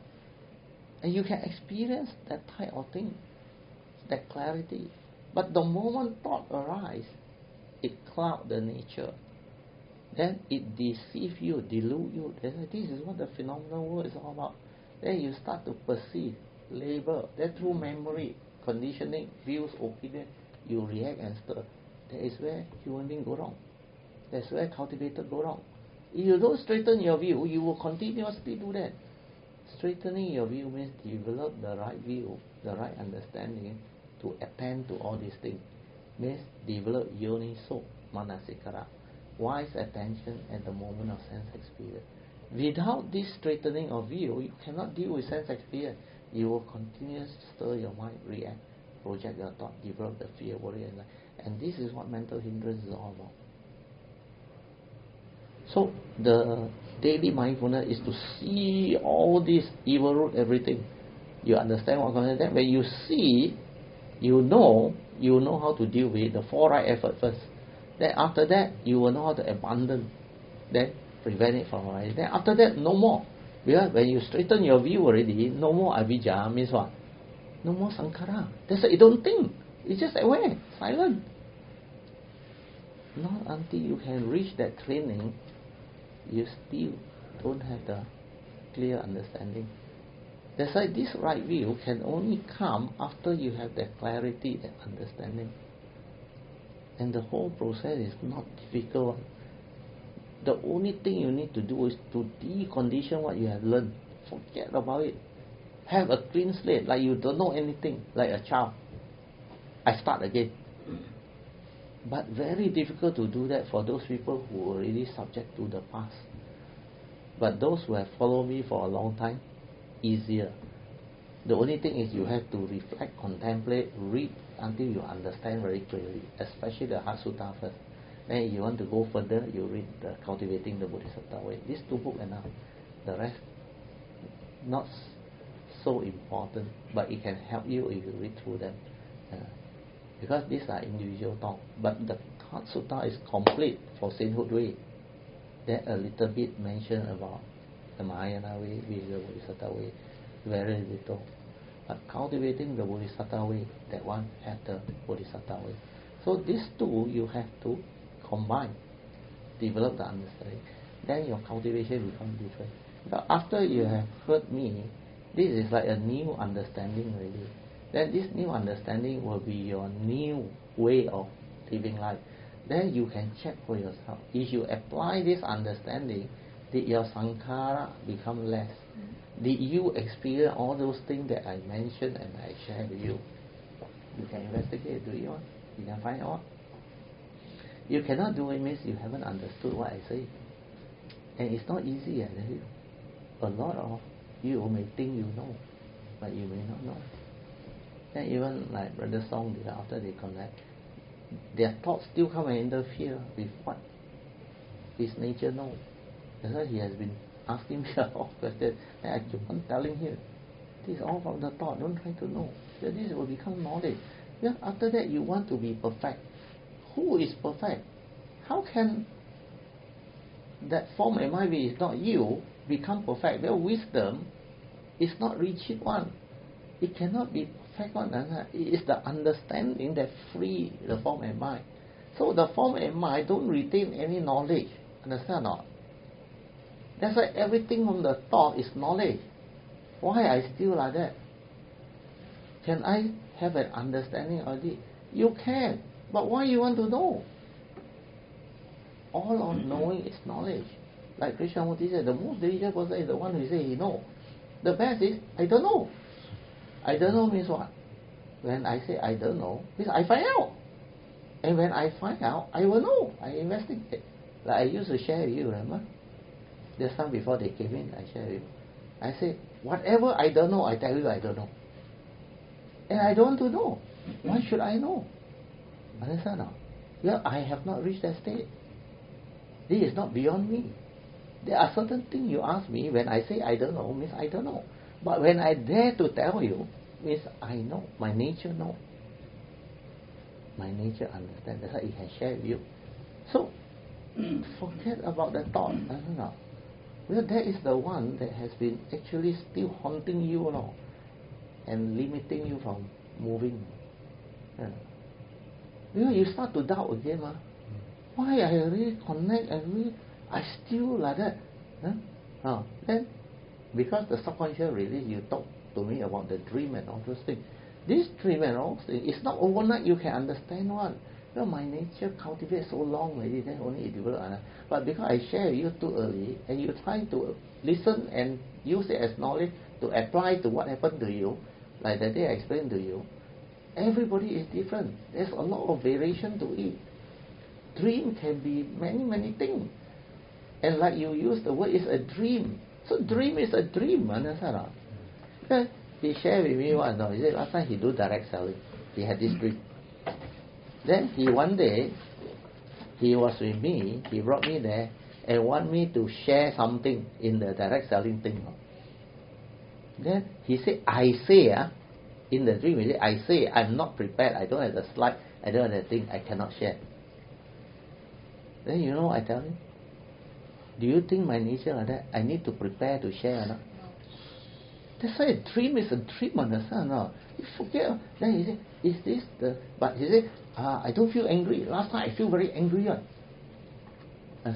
And you can experience that type of thing, that clarity. But the moment thought arises, it clouds the nature. Then it deceives you, deludes you. This is what the phenomenal world is all about. Then you start to perceive, label. Then through memory, conditioning, views, opinion, you react and stir. That is where human beings go wrong. That's where cultivators go wrong. If you don't straighten your view, you will continuously do that. Straightening your view means develop the right view, the right understanding to attend to all these things. Means develop yoniso manasikara, wise attention at the moment of sense experience. Without this straightening of view, you cannot deal with sense experience. You will continuously stir your mind, react, project your thought, develop the fear, worry, and life. And this is what mental hindrance is all about. So the daily mindfulness is to see all this evil root, everything. You understand what I'm saying? When you see, you know, you know how to deal with the four right effort first. Then after that, you will know how to abandon. Then prevent it from arising. Then after that, no more. Because when you straighten your view already, no more avijja means what? No more sankhara. That's why you don't think. It's just aware, silent. Not until you can reach that training you still don't have the clear understanding. That's why this right view can only come after you have that clarity and understanding. And the whole process is not difficult. The only thing you need to do is to decondition what you have learned. Forget about it. Have a clean slate, like you don't know anything, like a child. I start again. But very difficult to do that for those people who are already subject to the past. But those who have followed me for a long time, easier. The only thing is you have to reflect, contemplate, read until you understand very clearly, especially the Heart Sutta first. Then if you want to go further, you read the Cultivating the Bodhisattva Way. These two books enough. The rest, not so important, but it can help you if you read through them. Uh, because these are individual thoughts. But the Heart Sutta is complete for Sainthood Way. There a little bit mentioned about the Mahayana Way, the Bodhisattva Way, very little. But Cultivating the Bodhisattva Way, that one has the Bodhisattva Way. So these two you have to combine, develop the understanding. Then your cultivation becomes different. But after you have heard me, this is like a new understanding already. Then this new understanding will be your new way of living life. Then you can check for yourself. If you apply this understanding, did your sankhara become less? Did you experience all those things that I mentioned and I shared with you? You can investigate, do you want? You can find out. You cannot do it means you haven't understood what I say. And it's not easy, I tell you. A lot of you may think you know, but you may not know. And even like Brother Song, after they connect, their thoughts still come and interfere with what his nature knows. That's why he has been asking me a lot of questions. And I keep on telling him, this is all from the thought, don't try to know. So this will become knowledge. Then after that you want to be perfect. Who is perfect? How can that form and mind which is not you become perfect? Their wisdom is not rigid one. It cannot be perfect one. It is the understanding that free the form and mind. So the form and mind don't retain any knowledge. Understand or not? That's why everything from the thought is knowledge. Why I still like that? Can I have an understanding of it? You can. But why you want to know? All of knowing is knowledge. Like Krishnamurti said, the most diligent person is the one who says he knows. The best is, I don't know. I don't know means what? When I say I don't know, means I find out. And when I find out, I will know. I investigate. Like I used to share with you, remember? There's some before they came in, I share with you. I say, whatever I don't know, I tell you I don't know. And I don't want to know. Why should I know? Understand now? Well, I have not reached that state. This is not beyond me. There are certain things you ask me, when I say I don't know, means I don't know. But when I dare to tell you, means I know. My nature know. My nature understand. That's why it can share with you. So, forget about the thought. I don't know. Well, that is the one that has been actually still haunting you, you know, and limiting you from moving. Yeah. You know, you start to doubt again, ma. Why I really connect and really, I still like that? Huh? Oh, then, because the subconscious release, you talk to me about the dream and all those things. This dream and all those things, it's not overnight you can understand one. You know, my nature cultivates so long already, then only it develops. But because I share with you too early, and you try to listen and use it as knowledge to apply to what happened to you, like the day I explained to you, everybody is different. There's a lot of variation to it. Dream can be many, many things. And like you use the word, it's a dream. So dream is a dream, understand? Then he shared with me what, no, he said last time he do direct selling. He had this dream. Then he one day, he was with me, he brought me there and want me to share something in the direct selling thing. Then he said, I say, uh, in the dream, he said, I say, I'm not prepared, I don't have the slide, I don't have the thing, I cannot share. Then you know what I tell him? Do you think my nature like that? I need to prepare to share or not? That's why a dream is a dream, understand or not? You forget. Then he said, is this the... But he said, ah, I don't feel angry. Last time I feel very angry. Understand?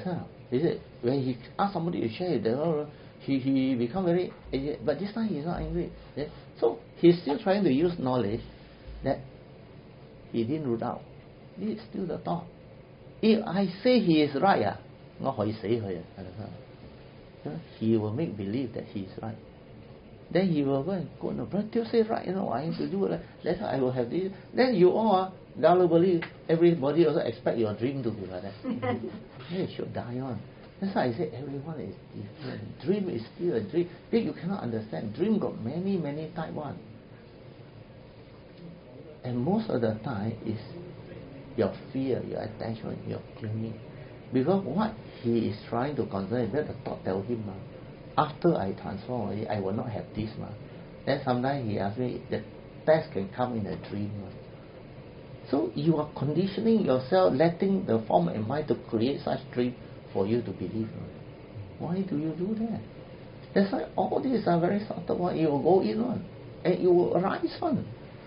Is it when he asked somebody to share it, the he he become very agitated, but this time he's not angry. Yeah? So he's still trying to use knowledge that he didn't root out. This is still the thought. If I say he is right, ah, 我可以死佢啊, he will make believe that he is right. Then he will go and go, no, but you say right, you know, I have to do it. That's why I will have this. Then you all, ah, gullibly, everybody also expect your dream to be like that. You should die on. That's why I say everyone is different. Dream is still a dream. Then you cannot understand. Dream got many, many type one. And most of the time is your fear, your attachment, your clinging. Because what he is trying to control is that the thought tell him, uh, after I transform, I will not have this. Uh. Then sometimes he asks me, the test can come in a dream. Uh. So you are conditioning yourself, letting the form and mind to create such dream for you to believe. Uh. Why do you do that? That's why all these are very subtle one. You will go in on, and you will arise on.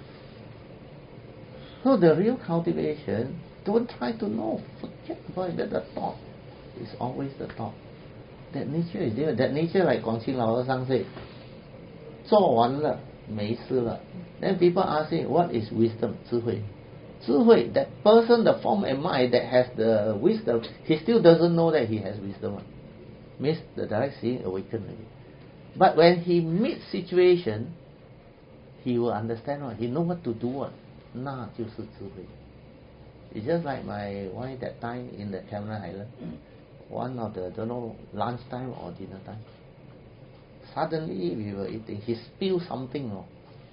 So the real cultivation, don't try to know. Forget about it. That the thought is always the thought. That nature is there. That nature, like Guang Qing Lao Sang said, 做完了没事了. Then people ask him, what is wisdom? 智慧. 智慧, that person, the form and mind that has the wisdom, he still doesn't know that he has wisdom. Means the direct seeing awakened already. But when he meets situation, he will understand what, he know what to do what. 那就是智慧. It's just like my wife that time in the Cameron Island. One of the, don't know, lunchtime or dinner time. Suddenly we were eating. He spilled something. Oh.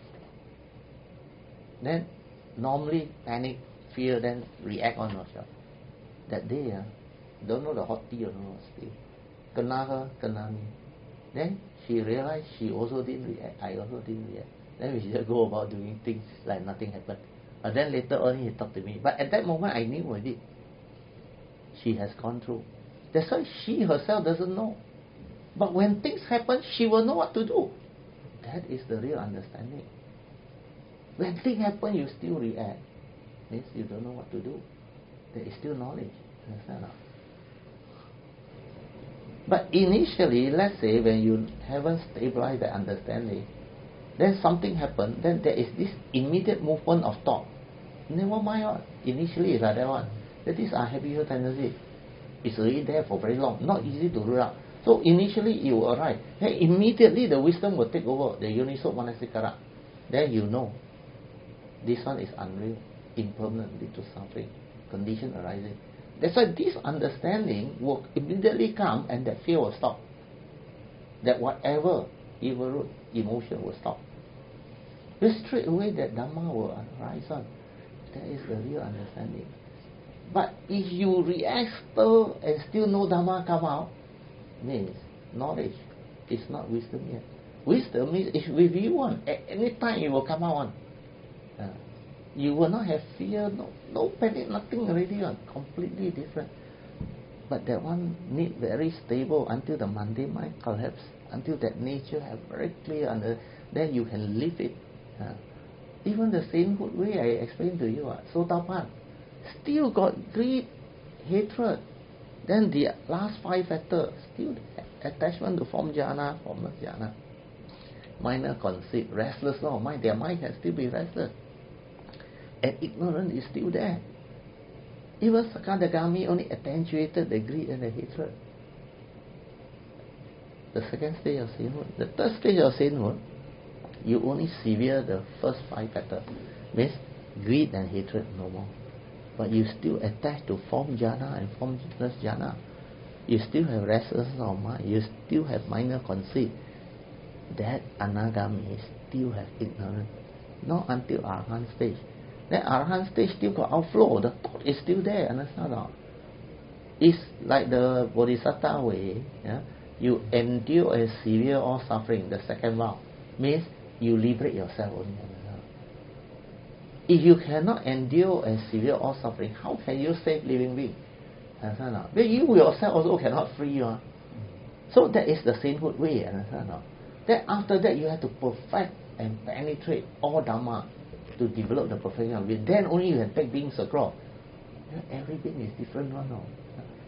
Then normally panic, fear, then react on yourself. That day, uh, don't know the hot tea or no spill. Kena her, kena me. Then she realized she also didn't react. I also didn't react. Then we just go about doing things like nothing happened. But then later on he talked to me. But at that moment I knew already. She has gone through. That's why she herself doesn't know. But when things happen, she will know what to do. That is the real understanding. When things happen, you still react. Means you don't know what to do. There is still knowledge. Understand? But initially, let's say when you haven't stabilized the understanding, then something happened, then there is this immediate movement of thought. Never mind what. Initially it's like that one. That is our habitual tendency. It's already there for very long. Not easy to root out. So initially you will arrive. Then immediately the wisdom will take over. The Yoniso Manasikara. Then you know. This one is unreal. Impermanent, lead to suffering. Condition arising. That's why this understanding will immediately come and that fear will stop. That whatever evil root, emotion will stop. But straight away that Dhamma will arise on. That is the real understanding. But if you react still and still no Dhamma come out, means knowledge is not wisdom yet. Wisdom means it's with you on. At any time it will come out on. Uh, you will not have fear, no, no panic, nothing already on. Completely different. But that one need very stable until the mundane mind collapse. Until that nature have very clear under, then you can live it. Uh, even the sainthood way I explained to you, uh, Sotapan, still got greed, hatred. Then the last five factors, still attachment to form jhana, formless jhana. Minor conceit, restlessness of mind, their mind can still be restless. And ignorance is still there. Even Sakadagami only accentuated the greed and the hatred. The second stage of sainthood. The third stage of sainthood, you only sever the first five factors. Means greed and hatred no more. But you still attach to form jhana and formless jhana. You still have restlessness of mind. You still have minor conceit. That anagami still have ignorance. Not until Arahant stage. Then Arahant stage still got outflow. The thought is still there. Understand or? It's like the Bodhisattva way. Yeah? You endure and severe all suffering. The second vow means you liberate yourself only. If you cannot endure and severe all suffering, how can you save living being? Understand or? But you yourself also cannot free you. So that is the sainthood way. Understand or? Then after that you have to perfect and penetrate all Dhamma to develop the perfection of being. Then only you can take beings across. Every being is different one. No?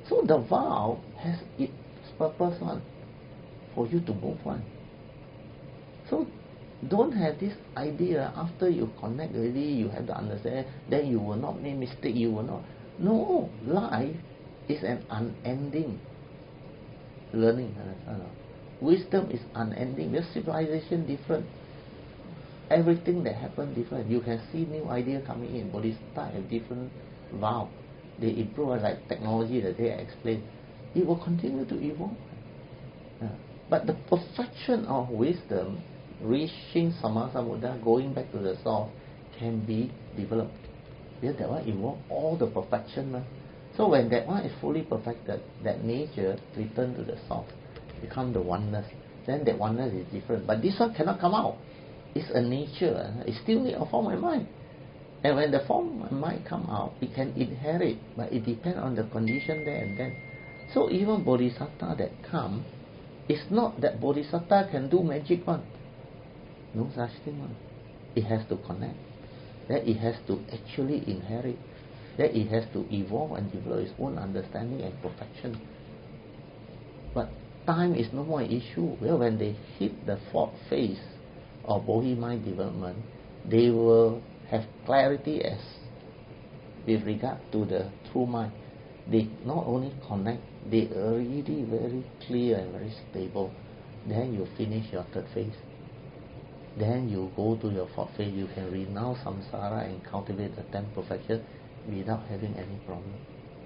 So the vow has its purpose one, for you to move on. So don't have this idea after you connect already, you have to understand, then you will not make mistake, you will not. No, life is an unending learning. Wisdom is unending. Your civilization different. Everything that happens different. You can see new idea coming in. Bodhisattva have different vow. They improve, like technology that they explained. It will continue to evolve. Uh, but the perfection of wisdom, reaching Sammasambuddha, going back to the source, can be developed. Because that one involves all the perfection. Man. So when that one is fully perfected, that nature return to the source, become the oneness. Then that oneness is different. But this one cannot come out. It's a nature. It's still a form and mind. And when the form and mind come out, it can inherit, but it depends on the condition there and then. So even Bodhisattva that come, it's not that Bodhisattva can do magic one. No such thing one. It has to connect. That it has to actually inherit. That it has to evolve and develop its own understanding and perfection. But time is no more an issue. Well, when they hit the fourth phase of Bodhi mind development, they will have clarity as with regard to the true mind. They not only connect, they already very clear and very stable. Then you finish your third phase. Then you go to your fourth phase. You can renounce samsara and cultivate the tenth perfection without having any problem.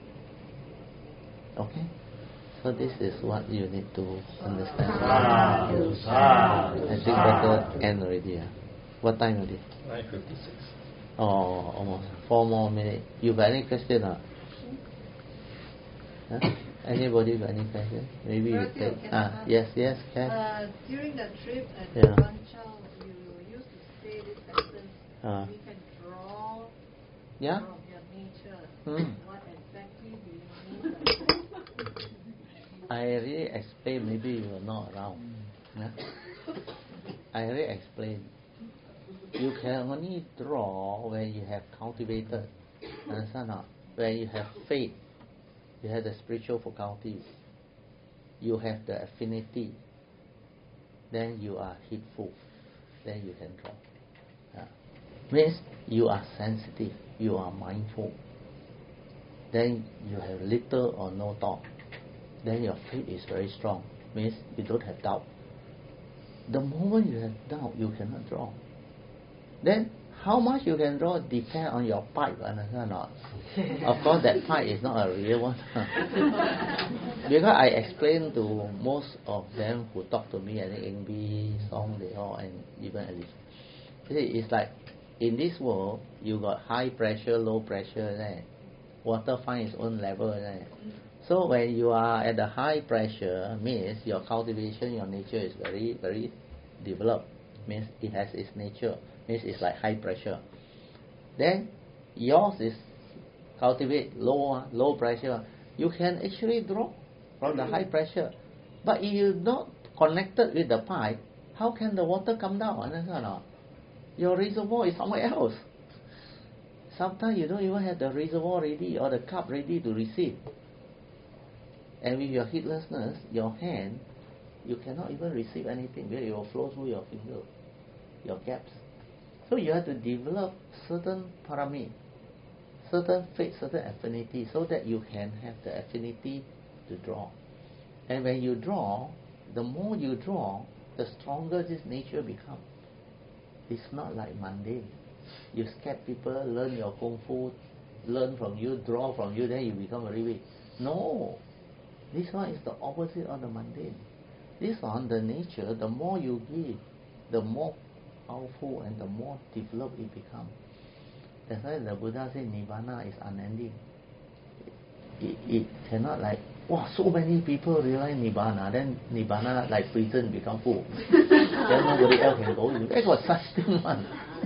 Okay? So this is what you need to understand. Sadhu, sadhu, I think better end already. Yeah. What time already? nine fifty-six. Oh, almost. Four more minutes. You got any question or not? Huh? Anybody got any question? Maybe you Relative, take. can I Ah, ask? yes, yes, can. Uh, during the trip at Yeah. Guangzhou, you used to say this sentence, Ah. we can draw Yeah? from your nature. Hmm. What exactly do you mean by that? I already explained, maybe you were not around. Yeah? I already explained. You can only draw when you have cultivated. Understand not? When you have faith, you have the spiritual faculties, you have the affinity, then you are heedful, then you can draw. Yeah. Means you are sensitive, you are mindful, then you have little or no thought, then your faith is very strong, means you don't have doubt. The moment you have doubt, you cannot draw. Then how much you can draw depends on your pipe, understand or not? Of course that pipe is not a real one. Because I explained to most of them who talk to me, I think Eng Bee, Song, they all, and even Alice. It's like in this world you got high pressure, low pressure, right? Water finds its own level, right? So when you are at the high pressure, means your cultivation, your nature is very, very developed. Means it has its nature. Means it's like high pressure. Then yours is cultivate low, low pressure. You can actually draw from the high pressure. But if you're not connected with the pipe, how can the water come down? Understand or not? Your reservoir is somewhere else. Sometimes you don't even have the reservoir ready or the cup ready to receive. And with your heedlessness, your hand, you cannot even receive anything because it will flow through your finger, your gaps. So you have to develop certain paramita, certain faith, certain affinity, so that you can have the affinity to draw. And when you draw, the more you draw, the stronger this nature becomes. It's not like mundane. You scare people, learn your kung fu, learn from you, draw from you, then you become very weak. No. This one is the opposite of the mundane. This one, the nature, the more you give, the more powerful and the more developed it becomes. That's why the Buddha said Nibbana is unending. It, it cannot like, wow, so many people realize Nibbana, then Nibbana like prison become full. Then nobody else can go in. There was such thing one.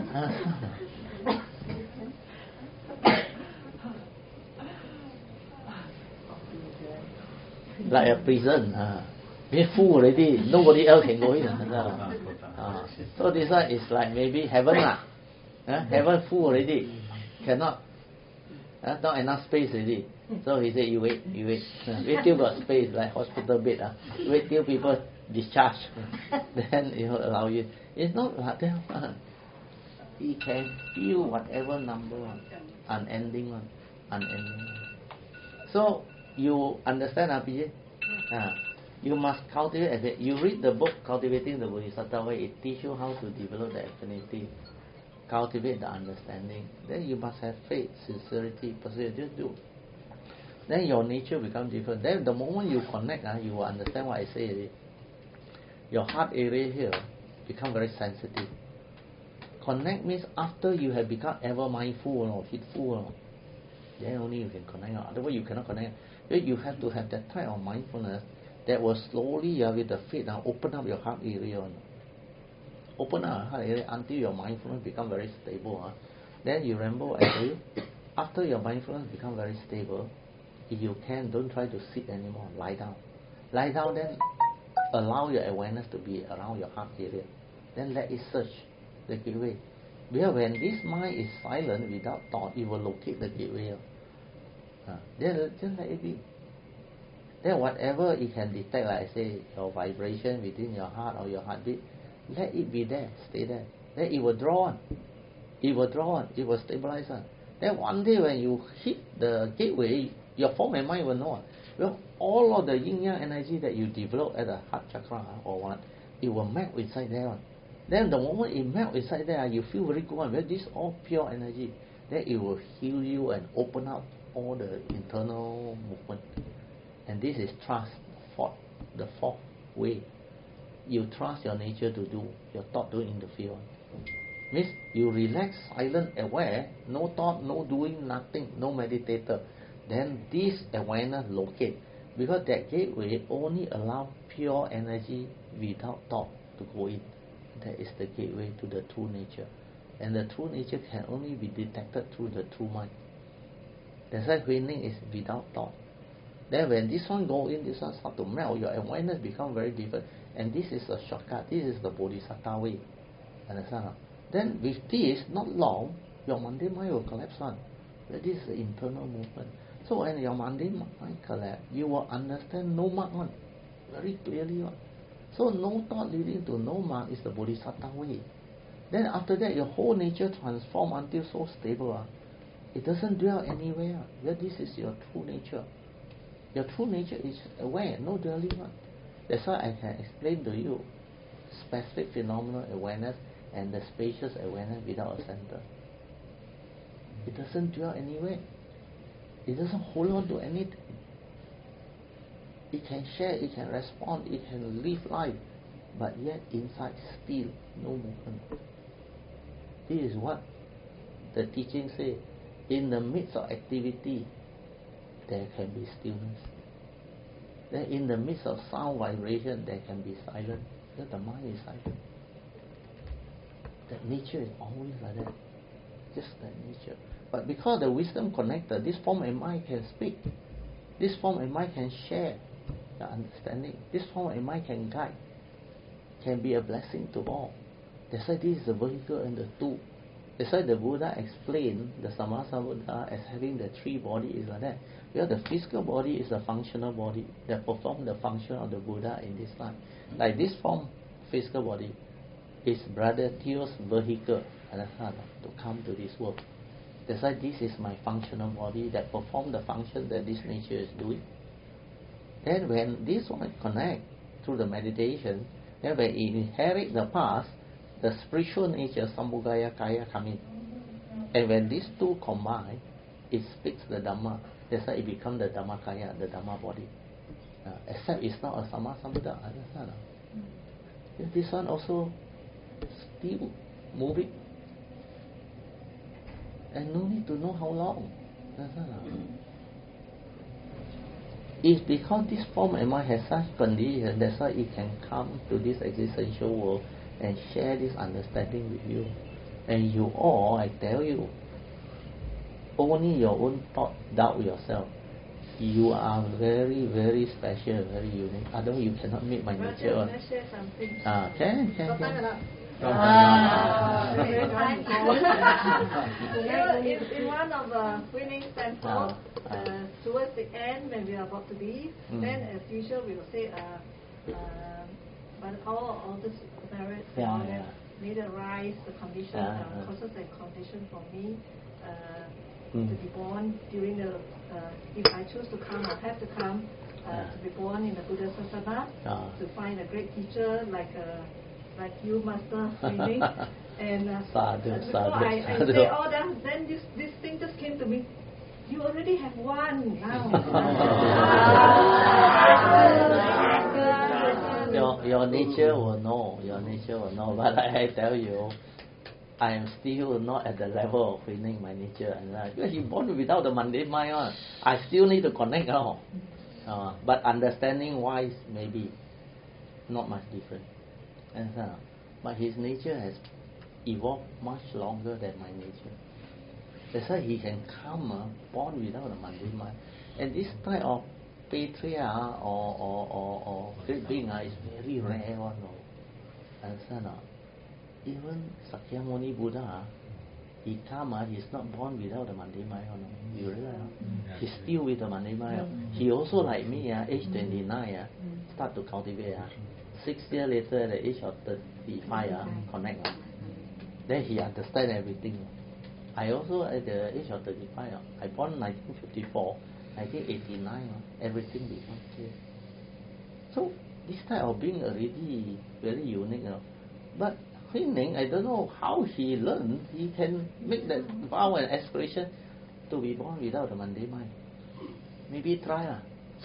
Like a prison. Uh. We're full already, nobody else can go in. Uh, so this one is like maybe heaven lah. Uh, heaven full already, cannot Uh, not enough space already. So he said, you wait, you wait. Wait till got space, like hospital bed. Uh. Wait till people discharge. Then he will allow you. It's not like that one. He can feel whatever number one. Unending one. Unending one. So, you understand, R P J? Uh, you must cultivate it. You read the book, Cultivating the Bodhisattva Way. It teaches you how to develop the affinity. Cultivate the understanding. Then you must have faith, sincerity, perseverance. Just do. Then your nature becomes different. Then the moment you connect, uh, you will understand what I say. Your heart area here become very sensitive. Connect means after you have become ever mindful or hitful, or, then only you can connect. Otherwise you cannot connect. You have to have that type of mindfulness that will slowly, uh, with the faith, uh, open up your heart area. Open up your heart area until your mindfulness become very stable. Uh. Then you remember, actually, after your mindfulness become very stable, if you can, don't try to sit anymore. Lie down. Lie down, then allow your awareness to be around your heart area. Then let it search the gateway. Because when this mind is silent without thought, it will locate the gateway. Uh, then just let it be. Then whatever it can detect, like I say, your vibration within your heart or your heartbeat, let it be there, stay there. Then it will draw on. It will draw on. It will stabilize on. Then one day when you hit the gateway, your form and mind will know. Well, all of the yin yang energy that you develop at the heart chakra or what, it will melt inside there. Then the moment it melts inside there, you feel very good. Well, this is all pure energy. Then it will heal you and open up all the internal movement. And this is trust, fourth, the fourth way. You trust your nature to do, your thought don't interfere. Means you relax, silent, aware, no thought, no doing, nothing, no meditator. Then this awareness locate. Because that gateway only allow pure energy without thought to go in. That is the gateway to the true nature. And the true nature can only be detected through the true mind. That's why Huining is without thought. Then when this one go in, this one start to melt, your awareness become very different. And this is a shortcut. This is the Bodhisattva way. Understand? Then with this, not long, your mundane mind will collapse on. This is the internal movement. So when your mundane mind collapse, you will understand no mark on. Very clearly on. So no thought leading to no mark is the Bodhisattva way. Then after that, your whole nature transform until so stable. Uh. It doesn't dwell anywhere. Well, this is your true nature. Your true nature is aware, no dwelling on. That's why I can explain to you specific phenomenal awareness and the spacious awareness without a center. It doesn't dwell anywhere. It doesn't hold on to anything. It can share, it can respond, it can live life, but yet inside still no movement. This is what the teaching says. In the midst of activity, there can be stillness. Then in the midst of sound vibration, there can be silence. Because the mind is silent. That nature is always like that. Just that nature. But because the wisdom connected, this form and mind can speak. This form and mind can share the understanding. This form and mind can guide. Can be a blessing to all. That's why this is the vehicle and the tool. That's why the Buddha explained the Sammasambuddha as having the three bodies like that. Because the physical body is a functional body that performs the function of the Buddha in this life. Like this form, physical body, is Brother Theo's vehicle to come to this world. That's why this is my functional body that performs the function that this nature is doing. Then when this one connect through the meditation, then when it inherit the past, the spiritual nature, Sambhogaya Kaya, come in. And when these two combine, it speaks the Dhamma. That's why it becomes the Dhammakaya, the Dhamma body. Uh, except it's not a Sammasambuddha. Understand? Uh? This one also still moving. And no need to know how long. Understand? Uh? It's because this form and mind has such condition, that's why it can come to this existential world and share this understanding with you. And you all, I tell you, only your own thought doubt yourself. You are very, very special, very unique. Otherwise you cannot meet my nature. Can I share something? Ah, can, can, Got time or can. not? Ah, very Right. good. You know, in, in one of the winning temples, Ah, ah. uh, towards the end when we are about to leave, Mm. then as usual we will say, uh, uh, by the power of all the spirits, Yeah, all yeah. that, may the rise, the conditions, Yeah, uh, yeah. causes and condition for me uh, Mm. to be born during the, uh, if I choose to come, I have to come, uh, Yeah. to be born in the Buddha Sasana, Ah. to find a great teacher like uh, like you, Master Training. And uh, Sadhu, uh, before sadhu, I, I sadhu. say all that, then this, this thing just came to me. You already have one now. your your nature will know, your nature will know. But I, I tell you, I am still not at the level of winning my nature. And uh, because you born without the mundane mind, uh, I still need to connect. Uh, uh, but understanding wise, maybe not much different. And, uh, but his nature has evolved much longer than my nature. That's why he can come, uh, born without the mundane mind. And this type of patriarch or, or, or, or great being uh, is very rare one. No? Understand? Uh, even Sakyamuni Buddha, uh, he come, uh, he's not born without the mundane mind. Uh, no? You realize? Uh? He's still with the mundane mind. Uh. He also like me, uh, age twenty-nine, uh, start to cultivate. Uh. Six years later, at the age of thirty-five, uh, connect. Uh. Then he understand everything. I also at the age of thirty-five, uh, I born nineteen fifty-four, nineteen eighty-nine, uh, everything becomes clear. So this type of being already very unique. Uh. But Hui Ning, I don't know how he learned, he can make that vow and aspiration to be born without the mundane mind. Maybe try. Uh.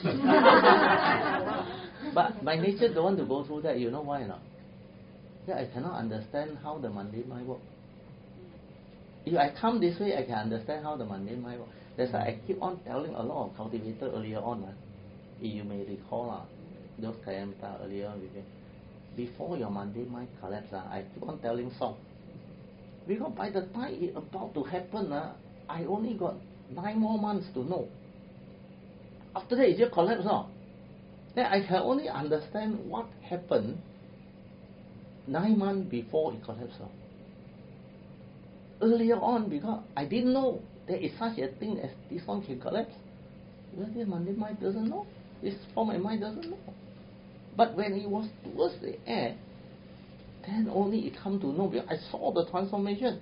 But my nature don't want to go through that. You know why not? Yeah, I cannot understand how the mundane mind works. If I come this way, I can understand how the mundane mind works. That's why I keep on telling a lot of cultivators earlier on. Uh, if you may recall, uh, those Kayamita earlier on, before your mundane mind collapse, uh, I keep on telling song. Because by the time it's about to happen, uh, I only got nine more months to know. After that, it just collapsed. Uh. Then I can only understand what happened nine months before it collapsed. Uh. Earlier on, because I didn't know there is such a thing as this one can collapse. Because this mundane mind doesn't know. This form of mind doesn't know. But when it was towards the end, then only it come to know because I saw the transformation.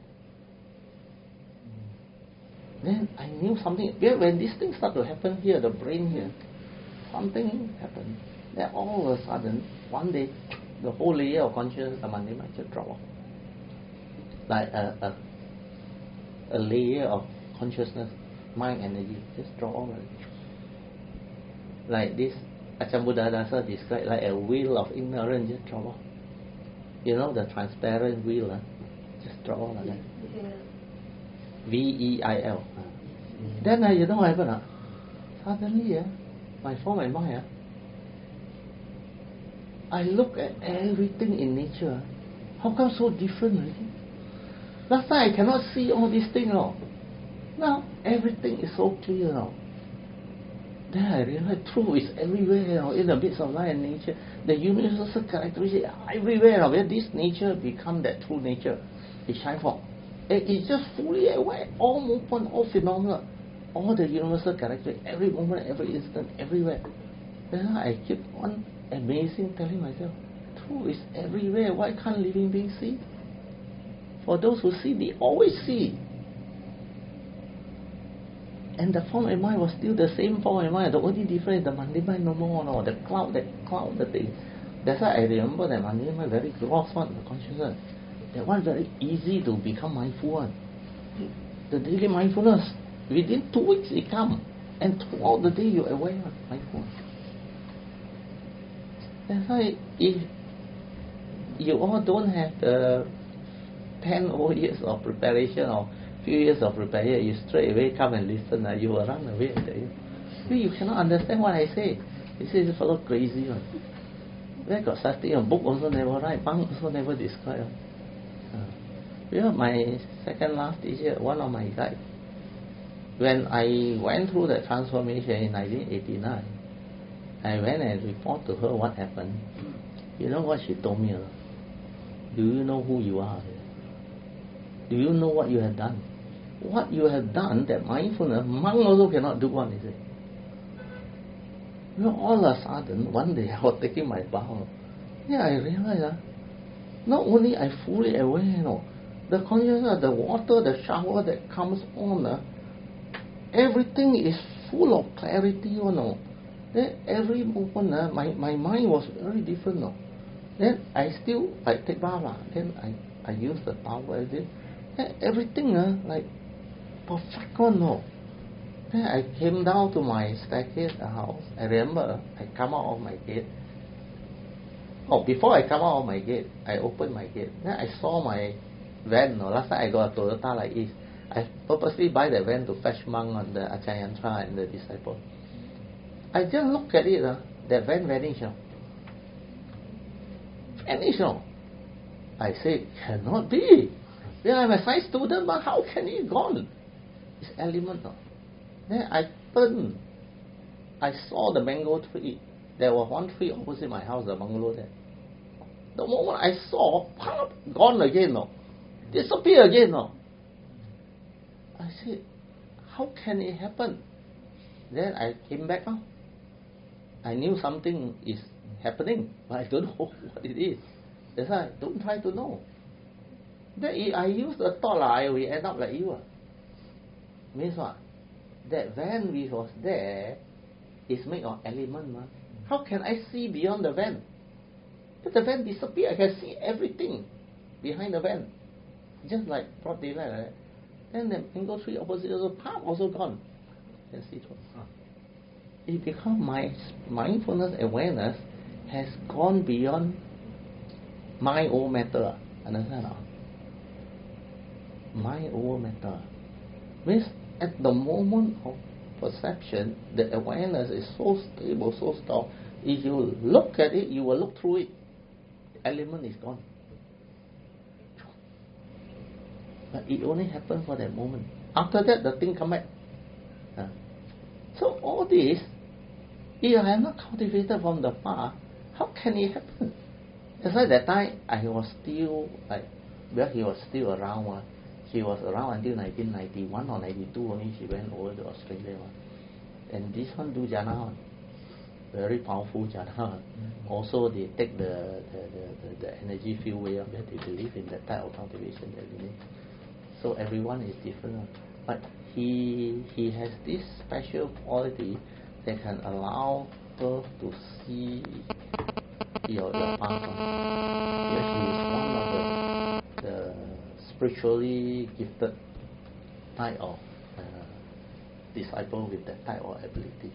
Then I knew something. Because when this thing started to happen here, the brain here, something happened. Then all of a sudden, one day, the whole layer of consciousness, the mundane mind just drop off. Like a, a, a layer of consciousness, mind energy, just drop off. Like this, Ajahn Buddhadasa described like a wheel of ignorance, just drop off. You know the transparent wheel, huh? Just drop off like that. V E I L. Then uh, you know what happened? Uh? Suddenly, uh, my form and mind, uh, I look at everything in nature. How come so different? Really? Last time I cannot see all these things. No? Now everything is so clear. No? Then I realize truth is everywhere. You know, in the midst of life and nature, the universal characteristics are everywhere. You know, where this nature become that true nature, it shines forth. It's just fully aware, all movement, all phenomena, all the universal characteristics, every moment, every instant, everywhere. Then I keep on amazing, telling myself, truth is everywhere. Why can't living beings see? For those who see, they always see. And the form and mind was still the same form and mind. The only difference is the mundane mind no more. No, the cloud, that cloud, the thing. That's why I remember that mundane mind very gross one, the consciousness. That one very easy to become mindful one. The daily mindfulness, within two weeks it comes. And throughout the day you're aware of mindfulness. That's why if you all don't have the ten over years of preparation or few years of preparation, you straight away come and listen, uh, you will run away. You, you cannot understand what I say. You say this fellow crazy one. Where got such thing? A book also never write, Bang also never describe. Uh, you know, my second last teacher, one of my guys, when I went through the transformation in nineteen eighty-nine, I went and report to her what happened. You know what she told me? Uh? Do you know who you are? Do you know what you have done? What you have done, that mindfulness, monk also cannot do one, is it? You know, all of a sudden, one day I was taking my bath. Yeah, I realized, uh, not only I fully aware, you know, the consciousness, the water, the shower that comes on, uh, everything is full of clarity, you know. Then every moment, uh, my, my mind was very different, no. Then I still, I take bath, uh, then I, I use the towel, everything. Then everything, uh, like, perfect, one, no. Then I came down to my staircase, the house. I remember, I come out of my gate. Oh, before I come out of my gate, I opened my gate. Then I saw my van, no. Last time I got a Toyota like this. I purposely buy the van to fetch monk on the Ajahn Yantra and the disciple. I just look at it, uh, that van vanished. Uh. Vanished. Uh. I said, cannot be. Yeah, I'm a science student, but how can it gone? It's element. Uh. Then I turned. I saw the mango tree. There was one tree opposite my house, the bungalow there. The moment I saw, pop, gone again. No. Disappear again. No. I said, how can it happen? Then I came back. Huh? I knew something is happening, but I don't know what it is. That's why I don't try to know. Then if I use the thought, I will end up like you. Uh. Means what? That van which was there is made of element. Man. How can I see beyond the van? If the van disappear, I can see everything behind the van. Just like broad daylight, right? Then the mango tree opposite also, pop, also gone. You can see through. It because my mindfulness awareness has gone beyond mind over matter. Understand? Mind over matter. Means at the moment of perception, the awareness is so stable, so strong. If you look at it, you will look through it. The element is gone. But it only happens for that moment. After that, the thing come back. Uh. So all this, if I have not cultivated from the past, how can it happen? That's why that time I was still like, well, he was still around. Uh. She was around until nineteen ninety-one or ninety-two only she went over to Australia. Uh. And this one do jhana, very powerful jhana. Mm-hmm. Also they take the the, the, the, the energy field way up there. They believe in that type of cultivation that we need. So everyone is different. But he he has this special quality that can allow her to see your, your past. Yes, he is one of the, the spiritually gifted type of uh, disciple with that type of ability.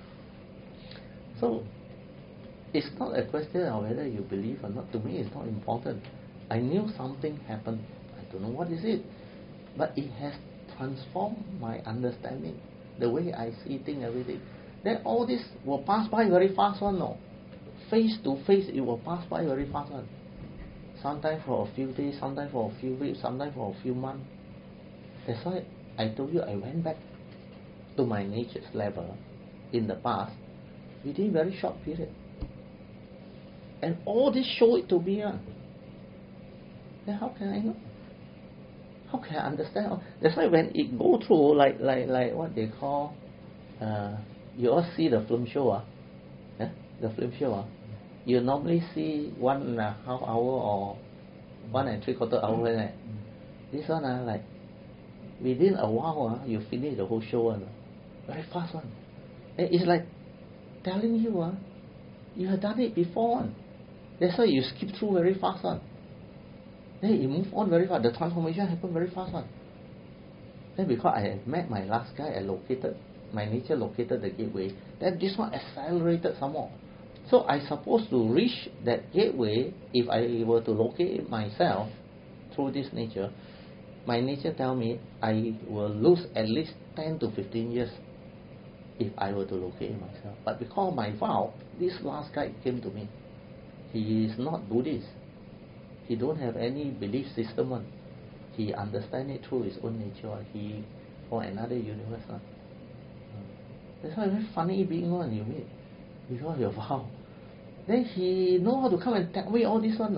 So it's not a question of whether you believe or not. To me, it's not important. I knew something happened. I don't know what is it, but it has transformed my understanding, the way I see things, everything. Then all this will pass by very fast one, no. Face to face, it will pass by very fast one. Sometimes for a few days, sometimes for a few weeks, sometimes for a few months. That's why I told you I went back to my nature's level in the past within a very short period. And all this show it to me. Uh. Then how can I know? How can I understand? That's why when it go through like like like what they call, uh, you all see the film show, uh, yeah? The film show, uh, you normally see one and a half hour or one and three quarter hour, right? This one, uh, like within a while, uh, you finish the whole show, one, uh, very fast one. And it's like telling you, uh, you have done it before, one. That's why you skip through very fast, one. Then you move on very fast. The transformation happened very fast, one. Then because I met my last guy, I located, my nature located the gateway. Then this one accelerated some more. So I supposed to reach that gateway if I were to locate it myself through this nature. My nature tell me I will lose at least ten to fifteen years if I were to locate it myself. But because of my vow, this last guy came to me. He is not Buddhist. He don't have any belief system one. He understand it through his own nature. He for another universe. Uh. That's why very funny being one you meet. Because your vow. Then he know how to come and tell me all this one now.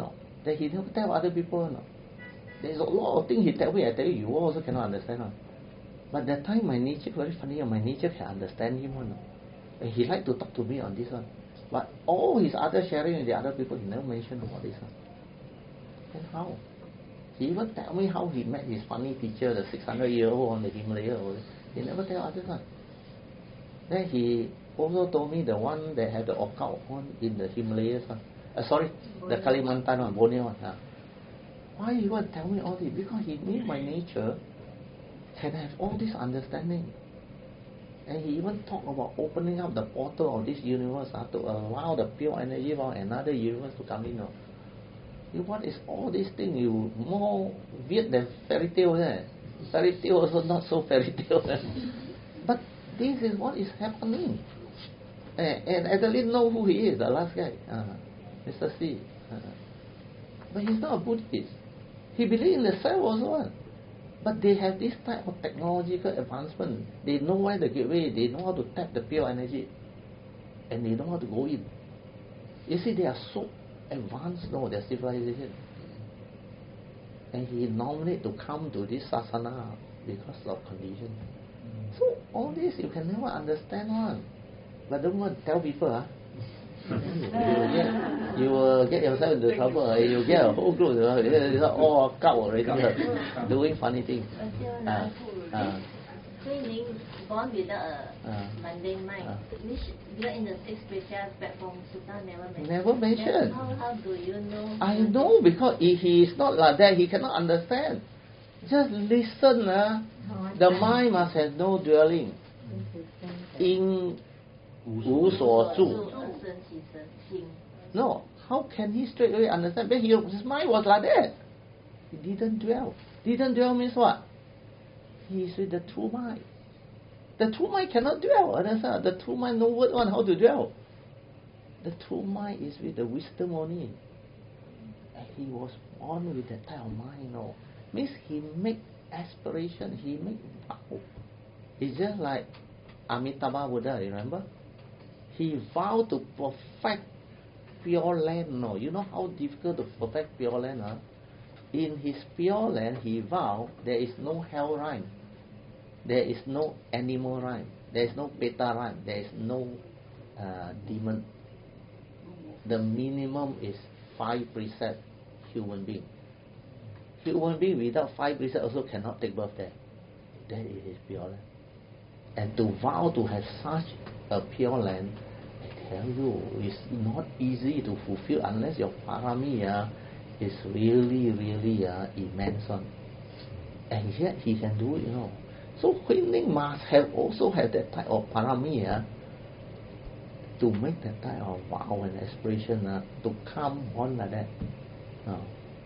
that he never tell other people. No? There's a lot of things he tell me, I tell you, you also cannot understand. No? But that time my nature, very funny, my nature can understand him. No? And he like to talk to me on this one. But all his other sharing with the other people, he never mentioned about this one. Then how? He even tell me how he met his funny teacher, the six hundred year old on the Himalaya. He never tell others one. Then he also told me the one that had the occult one in the Himalayas one. Uh, sorry, the Kalimantan one, Borneo one. Uh. Why you want to tell me all this? Because he knew my nature can have all this understanding. And he even talked about opening up the portal of this universe uh, to allow the pure energy of another universe to come in. Uh. You, what is all these things? You more weird than fairy tale. Eh? Fairy tale also not so fairy tale. Eh? But this is what is happening. Uh, and Adeline know who he is, the last guy, uh, Mister C. Uh, but he's not a Buddhist. He believes in the self also. But they have this type of technological advancement. They know where the gateway, they know how to tap the pure energy. And they know how to go in. You see, they are so advanced now, their civilization. And he nominated to come to this sasana because of condition. So all this you can never understand one. But don't want to tell people, huh? you, will get, you will get yourself into trouble. You will get a whole group, it's all cow already, doing funny things. Uh, uh, So you born without a uh, mundane mind. Uh, Which you're in the sixth spiritual platform, Sutta never mentioned. Never mentioned. How, how do you know? I know because if he is not like that, he cannot understand. Just listen. Uh, the mind must have no dwelling. In 无所住. No, how can he straight away understand? But he, his mind was like that. He didn't dwell. Didn't dwell means what? He is with the true mind. The true mind cannot dwell. Understand? The true mind no word on how to dwell. The true mind is with the wisdom only. And he was born with that type of mind. No. Means he make aspiration, he make vow. It's just like Amitabha Buddha, remember? He vowed to perfect pure land. No, you know how difficult to perfect pure land, huh? In his pure land, he vowed there is no hell rhyme, there is no animal rhyme, there is no beta rhyme, there is no uh, demon. The minimum is five precepts human being. Human being without five precepts also cannot take birth there. That is his pure land. And to vow to have such a pure land, I tell you, it's not easy to fulfill unless your parami uh, is really, really uh, immense one. And yet he can do it, you know. So Huining must have also have that type of parami uh, to make that type of vow and aspiration uh, to come on like that. Uh.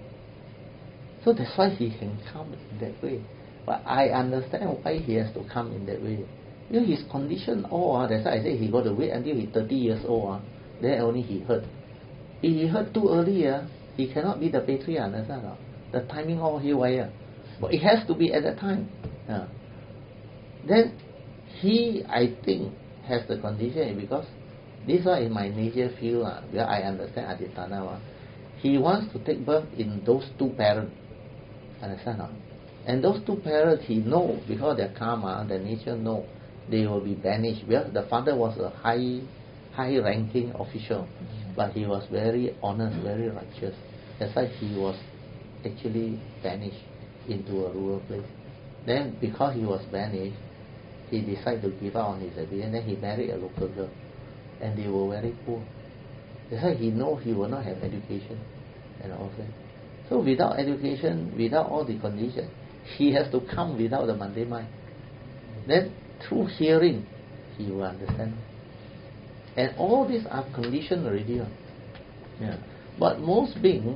So that's why he can come in that way. But I understand why he has to come in that way. You know, his condition all, uh, that's why I say he got to wait until he's thirty years old. Uh, then only he heard. If he heard too early, uh, he cannot be the patriarch. Understand? Uh, the timing all haywire. But it has to be at that time. Uh. Then he, I think, has the condition because this one is my nature field, uh, where I understand Aditana. Uh, he wants to take birth in those two parents. Understand? Uh? And those two parents, he know because their karma, their nature know, they will be banished. Because the father was a high, high-ranking official, but he was very honest, very righteous. That's why he was actually banished into a rural place. Then, because he was banished, he decided to give up on his obedience. Then he married a local girl, and they were very poor. That's why he know he will not have education and all that. So without education, without all the conditions, he has to come without the mundane mind. Then through hearing, he will understand. And all these are conditioned already. Yeah. But most beings,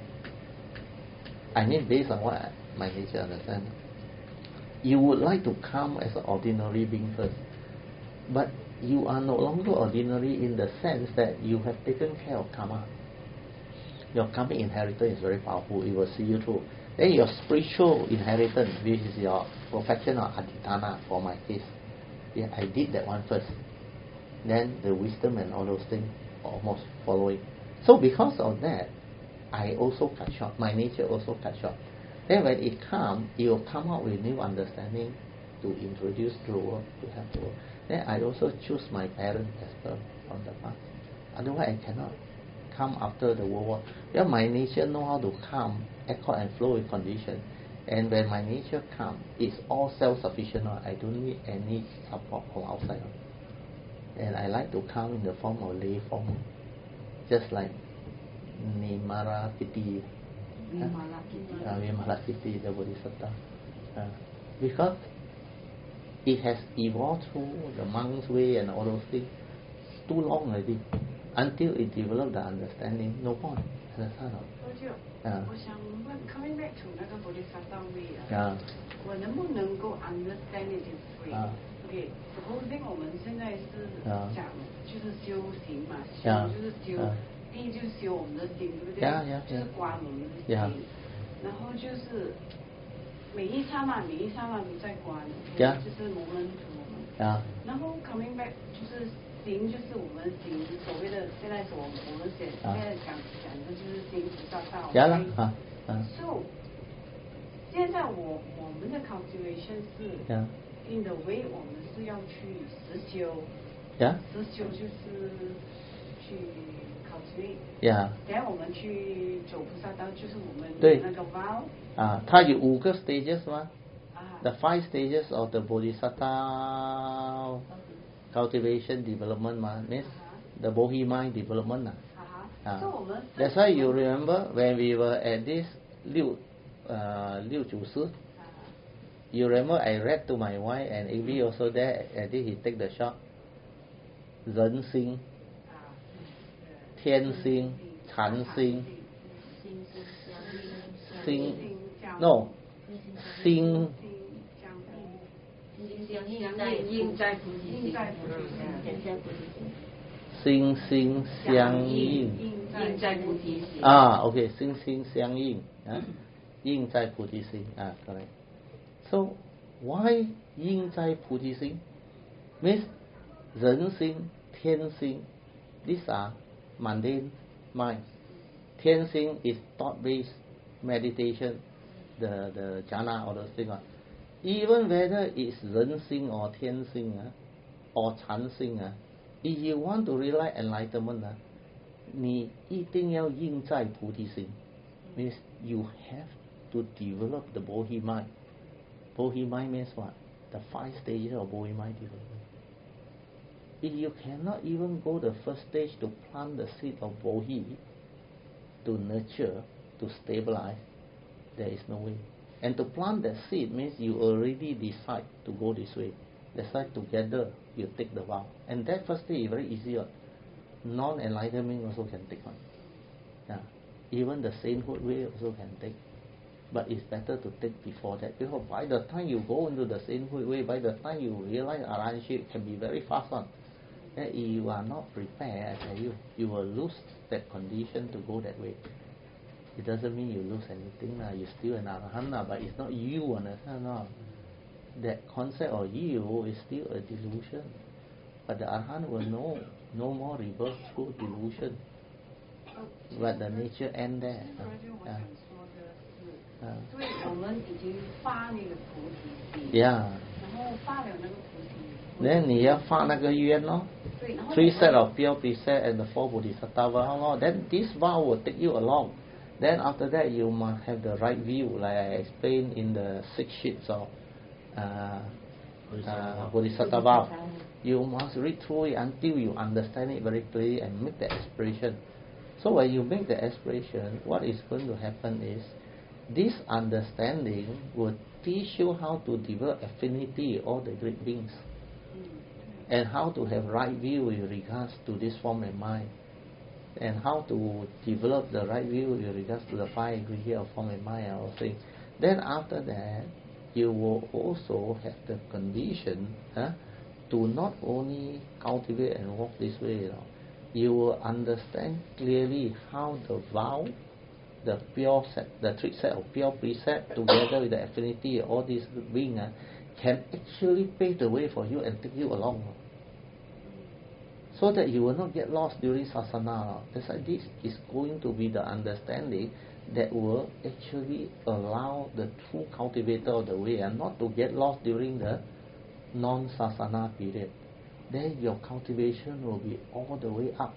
I mean based on what my nature understands, you would like to come as an ordinary being first. But you are no longer ordinary in the sense that you have taken care of karma. Your karmic inheritance is very powerful. It will see you through. Then your spiritual inheritance, which is your perfection of aditana, for my case. Yeah, I did that one first. Then the wisdom and all those things almost following. So because of that, I also cut short. My nature also cut short. Then when it comes, it will come out with new understanding to introduce through work, to have to work. Then I also choose my parents as well from the past. Otherwise, I cannot come after the World War. Yeah, my nature know how to come, accord and flow with condition. And when my nature comes, it's all self-sufficient. I don't need any support from outside. And I like to come in the form of lay form, just like Nimarakiti, Vimalakiti, uh, Vimalakiti, the Bodhisattva. Uh, because it has evolved through the monk's way and all those things too long already. Until it developed the understanding, no point. Understand? Yeah. 我想问 ，coming back to 那个 Bodhisattva way 啊， yeah. 我能不能够 understand it this way？ 啊 OK， supposing 我们现在是啊讲就是修行嘛，修啊就是修， 啊第一就是修我们的心，对不对？ Yeah, yeah, 就是 yeah. 观我们的心 Yeah. 然后就是每一刹那每一刹那都在观 Yeah. 就是 moment to moment。 啊然后 coming back 就是行，就是我们行所谓的现在所我们现啊现在讲讲的就是行菩萨道。 ，yeah 啦，啊啊 So 现在我我们的 cultivation 是 ，yeah in the way 我们是要去实修， yeah 实修就是去 cultivate， yeah 等下我们去走菩萨道，就是我们对那个 vow 啊，它有五个 stages 嘛。 啊 The five stages of the Bodhisattva cultivation development 嘛 means the Bodhi mind development 啊。 啊哈， Ah. 所以我们 That's why you remember when we were at this 六呃六祖寺 you remember I read to my wife and A B also there and then he take the shot 人心 天心禅心心 no 心心在菩提心，人在菩提心， 心心相应应在菩提心。 啊 OK 心心相应啊应在菩提心啊 correct so why 应在菩提心 means 人心天心 these are mundane mind 天心 is thought based meditation the the jhana or those things even whether it's 人心 or 天心 uh, or 禅心 uh, if you want to realize enlightenment uh, 你一定要应在菩提心 means you have to develop the Bodhi mind. Bodhi mind means what? The five stages of Bodhi mind development. If you cannot even go the first stage to plant the seed of Bodhi, to nurture, to stabilize, there is no way. And to plant that seed means you already decide to go this way. That's why together you take the vow. And that first stage is very easy. Non-enlightenment also can take one. Yeah. Even the sainthood way also can take. But it's better to take before that. Because by the time you go into the sainthood way, by the time you realize arahantship, it can be very fast one. And if you are not prepared, I tell you, you will lose that condition to go that way. It doesn't mean you lose anything. Uh, you're still an arahant, uh, but it's not you. Understand? Uh, that concept of you is still a delusion. But the arahant will know no more rebirth through delusion. But the nature end there. 我想说的是， Uh, 所以我们已经发那个菩提心， yeah. 然后发了那个菩提， Then 你要发那个愿咯。 对，然后 Three set of pure precept and the four bodhisattva vow. Then this vow will take you along. Then after that you must have the right view, like I explained in the six sheets of uh, uh, bodhisattva vow. You must read through it until you understand it very clearly and make the aspiration. So when you make the aspiration, what is going to happen is this understanding will teach you how to develop affinity with all the great beings and how to have right view with regards to this form and mind, and how to develop the right view with regards to the five ingredients of form and mind and all things. Then after that, you will also have the condition huh, to not only cultivate and walk this way, you know, you will understand clearly how the vow, the pure set, the three set of pure precept, together with the affinity of all these beings, uh, can actually pave the way for you and take you along. so that you will not get lost during sasana. That's why this is going to be the understanding that will actually allow the true cultivator of the way and not to get lost during the non-sasana period. Then your cultivation will be all the way up.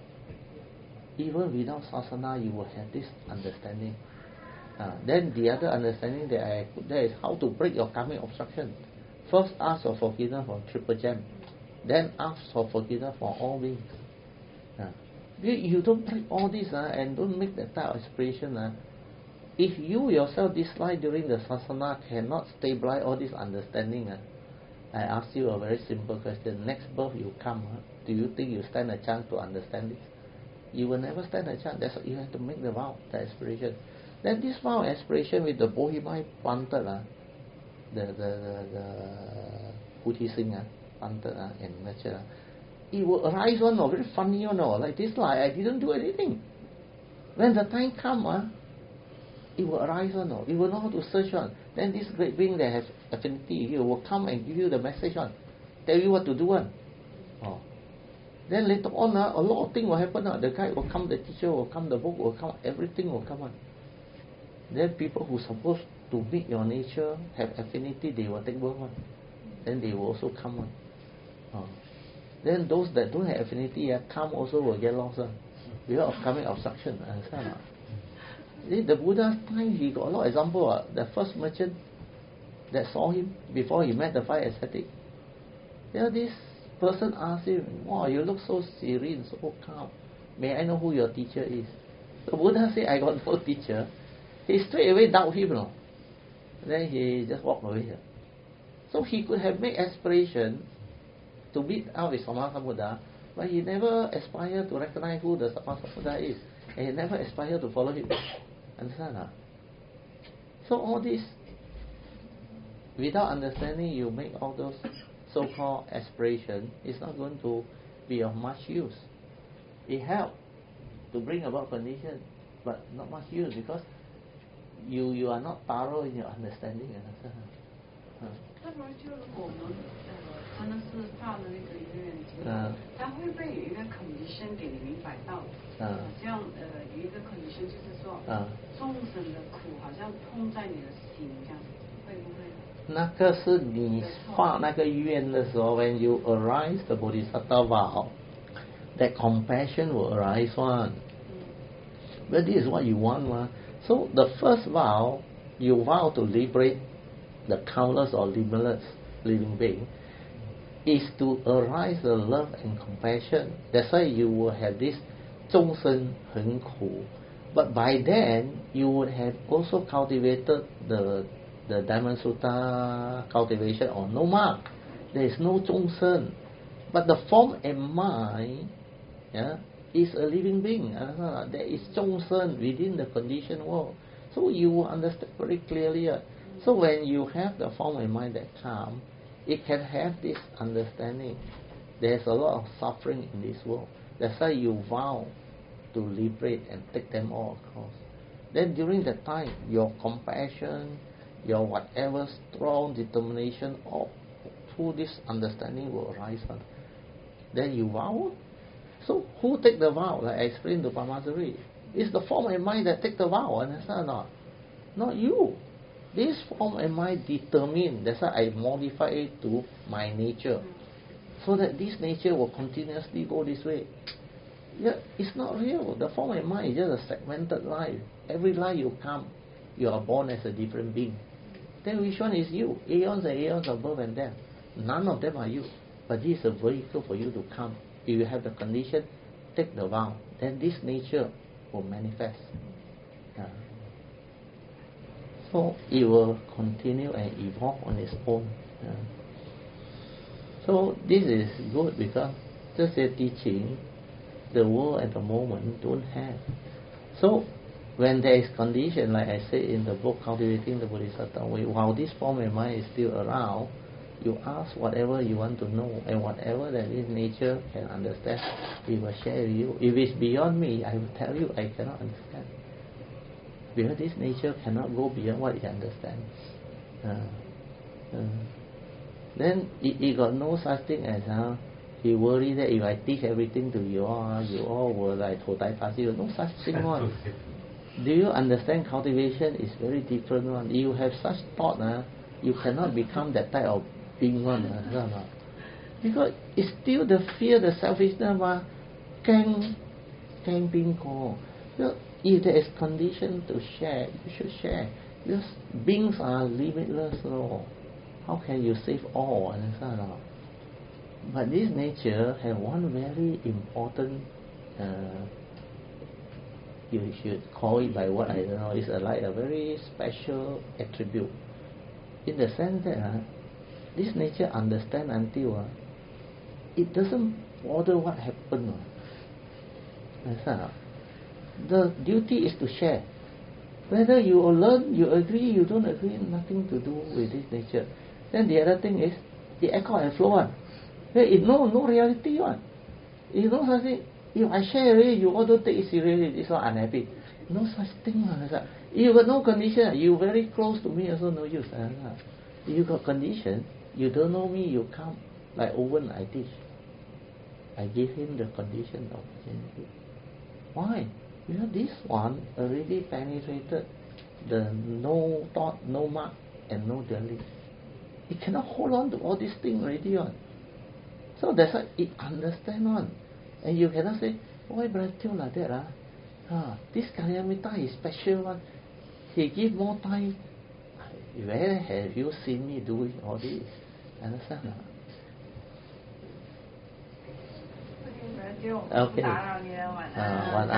Even without sasana, you will have this understanding. Uh, then the other understanding that I put there is how to break your karmic obstruction. First, ask for forgiveness for triple gem. Then ask for forgiveness for all beings. Uh, you, you don't break all this uh, and don't make that type of aspiration. Uh, if you yourself dislike during the sasana cannot stabilize all this understanding, uh, I ask you a very simple question. Next birth you come, uh, do you think you stand a chance to understand this? You will never stand a chance. That's why you have to make the vow, the aspiration. Then this vow aspiration with the Bohimai planted, uh, the the the, the Puthi Singh uh, planted uh, and nurture, uh, it will arise one or very funny one or like this like I didn't do anything. When the time come, uh, it will arise one or it will know how to search one. Then this great being that has affinity, he will come and give you the message one, tell you what to do one. Oh. Then later on, uh, a lot of things will happen. Uh. The guy will come, the teacher will come, the book will come, everything will come on. Then people who are supposed to meet your nature, have affinity, they will take birth on. Then they will also come on. Oh. Then those that don't have affinity, uh, come also will get lost on. Without coming obstruction. Understand? Uh. The Buddha's time, he got a lot of example. Uh. The first merchant that saw him before he met the five ascetics. There this person asked him, wow, you look so serene, so calm. May I know who your teacher is? The Buddha said, I got no teacher. He straight away doubt him. No? Then he just walked away. So he could have made aspiration to meet out with Sammasambuddha, but he never aspired to recognize who the Sammasambuddha is. And he never aspired to follow him. Understand? Huh? So all this, without understanding, you make all those so-called aspiration, it's not going to be of much use. It helps to bring about condition, but not much use because you you are not thorough in your understanding. 那么就如果我们呃真的是发了那个愿景，它会不会有一个 condition 给你明白到？好像呃有一个 condition 就是说，众生的苦好像痛在你的心这样，会不会？ 那个是你发那个愿的时候 when you arise the bodhisattva vow, that compassion will arise one. But this is what you want, ma. So the first vow, you vow to liberate the countless or limitless living being, is to arise the love and compassion. That's why you will have this 众生很苦. But by then, you would have also cultivated the the Diamond Sutta cultivation or no mark. There is no 众生. But the form and mind, yeah, is a living being. Uh, there is 众生 within the conditioned world. So you will understand very clearly. Uh, so when you have the form and mind that come, it can have this understanding. There's a lot of suffering in this world. That's why you vow to liberate and take them all across. Then during that time, your compassion, your whatever strong determination, all through this understanding will arise. Uh. Then you vow. So who take the vow? Like I explained to Pamasari, it's the form and mind that take the vow. Understand or not? Not you. This form and mind determine. That's why I modify it to my nature, so that this nature will continuously go this way. Yeah, it's not real. The form and mind is just a segmented life. Every life you come, you are born as a different being. Then which one is you? Aeons and aeons of birth and death. None of them are you. But this is a vehicle for you to come. If you have the condition, take the vow. Then this nature will manifest. Yeah. So it will continue and evolve on its own. Yeah. So this is good because just a teaching, the world at the moment don't have. So when there is condition, like I said in the book Cultivating the Bodhisattva Way, while this form and mind is still around, you ask whatever you want to know, and whatever that is nature can understand, we will share with you. If it's beyond me, I will tell you I cannot understand. Because this nature cannot go beyond what it understands. Uh, uh, then it, it got no such thing as uh, he worry that if I teach everything to you all, you all will like 投胎发心. No such thing one. Do you understand? Cultivation is very different one. You have such thought, uh, you cannot become that type of being one. Uh, because it's still the fear, the selfishness. Uh, can can being called. If there is condition to share, you should share. Because beings are limitless. No? How can you save all? Understand? No? But this nature has one very important. Uh, you should call it by what I don't know. It's a, like a very special attribute. In the sense that uh, this nature understand until uh, it doesn't bother what happened. Uh. Understand? Uh? The duty is to share. Whether you learn, you agree, you don't agree, nothing to do with this nature. Then the other thing is the echo and flow one. There is no no reality one. You know something. If I share it, you all don't take it seriously. It's not unhappy. No such thing one. You got no condition. You very close to me also no use. You got condition. You don't know me. You come like Owen I teach. I give him the condition of opportunity. Why? Because this one already penetrated the no thought, no mark, and no dwelling. It cannot hold on to all these things already on. So that's why it understand one. And you cannot say, why brother like that? Ah? Ah, this Kalyamita is special one. He give more time. Where have you seen me doing all this? Understand? Okay. Uh, one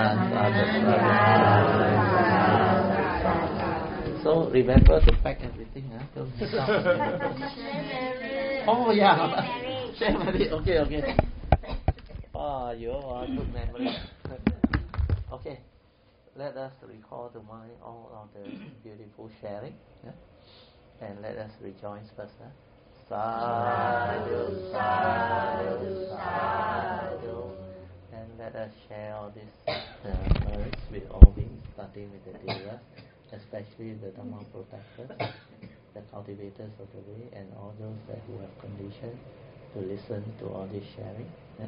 answer. So remember to pack everything. Huh? Don't stop. Oh yeah. Share memory. Okay, okay. Oh, you are good memory. Okay. Let us recall to mind all of the beautiful sharing. Yeah? And let us rejoice first. Huh? Sadhu, sadhu, sadhu. And let us share all these uh, merits with all beings, starting with the devas, especially the Dhamma protectors, the cultivators of the way, and all those that who have conditioned to listen to all this sharing. Yeah?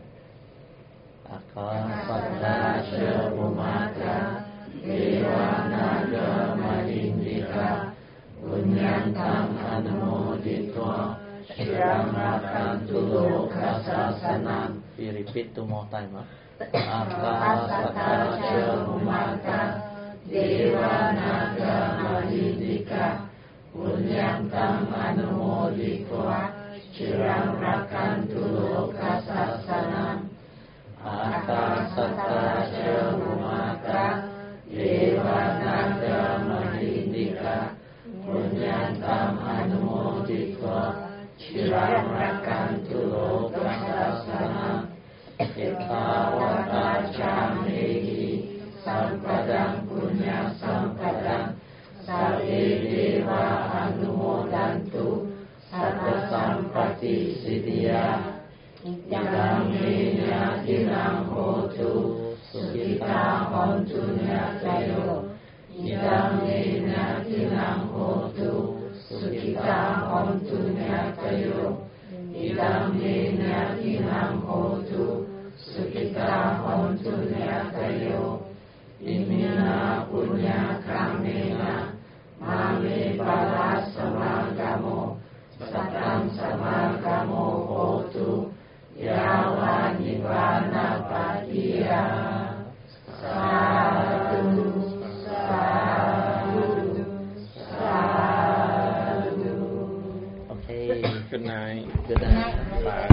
Akasata Bhumata Devanaga Mahindika Punyantam Anumoditva Shiramakantu Lokasasanam. We repeat two more times. Akasata Bhumata Devanaga Mahindika Punyantam Anumoditva Shiramakantu Lokasasanam. Akasata Bhumata Devanaga Mahindika Punyantam Anumoditva Shiramakantu Lokasasanam. Ekavata Chamehi Sampadam Punya Sampadam Sabbe Deva Anumodantu Satta Sampati Siddhya Idam Menya Dinam Hotu Sukita Hontu Nyatayo. Idam Menya Dinam Hotu Sukita Hontu Nyatayo. Idam Menya Dinam Hotu Sukita Hontu Nyatayo. Imina Punya Kamena Mame Bala Samagamo Satam Samagamo Hotu Yawa Nirvana Padya. Sadhu, sadhu, sadhu. Okay. Good night. Good night. Bye.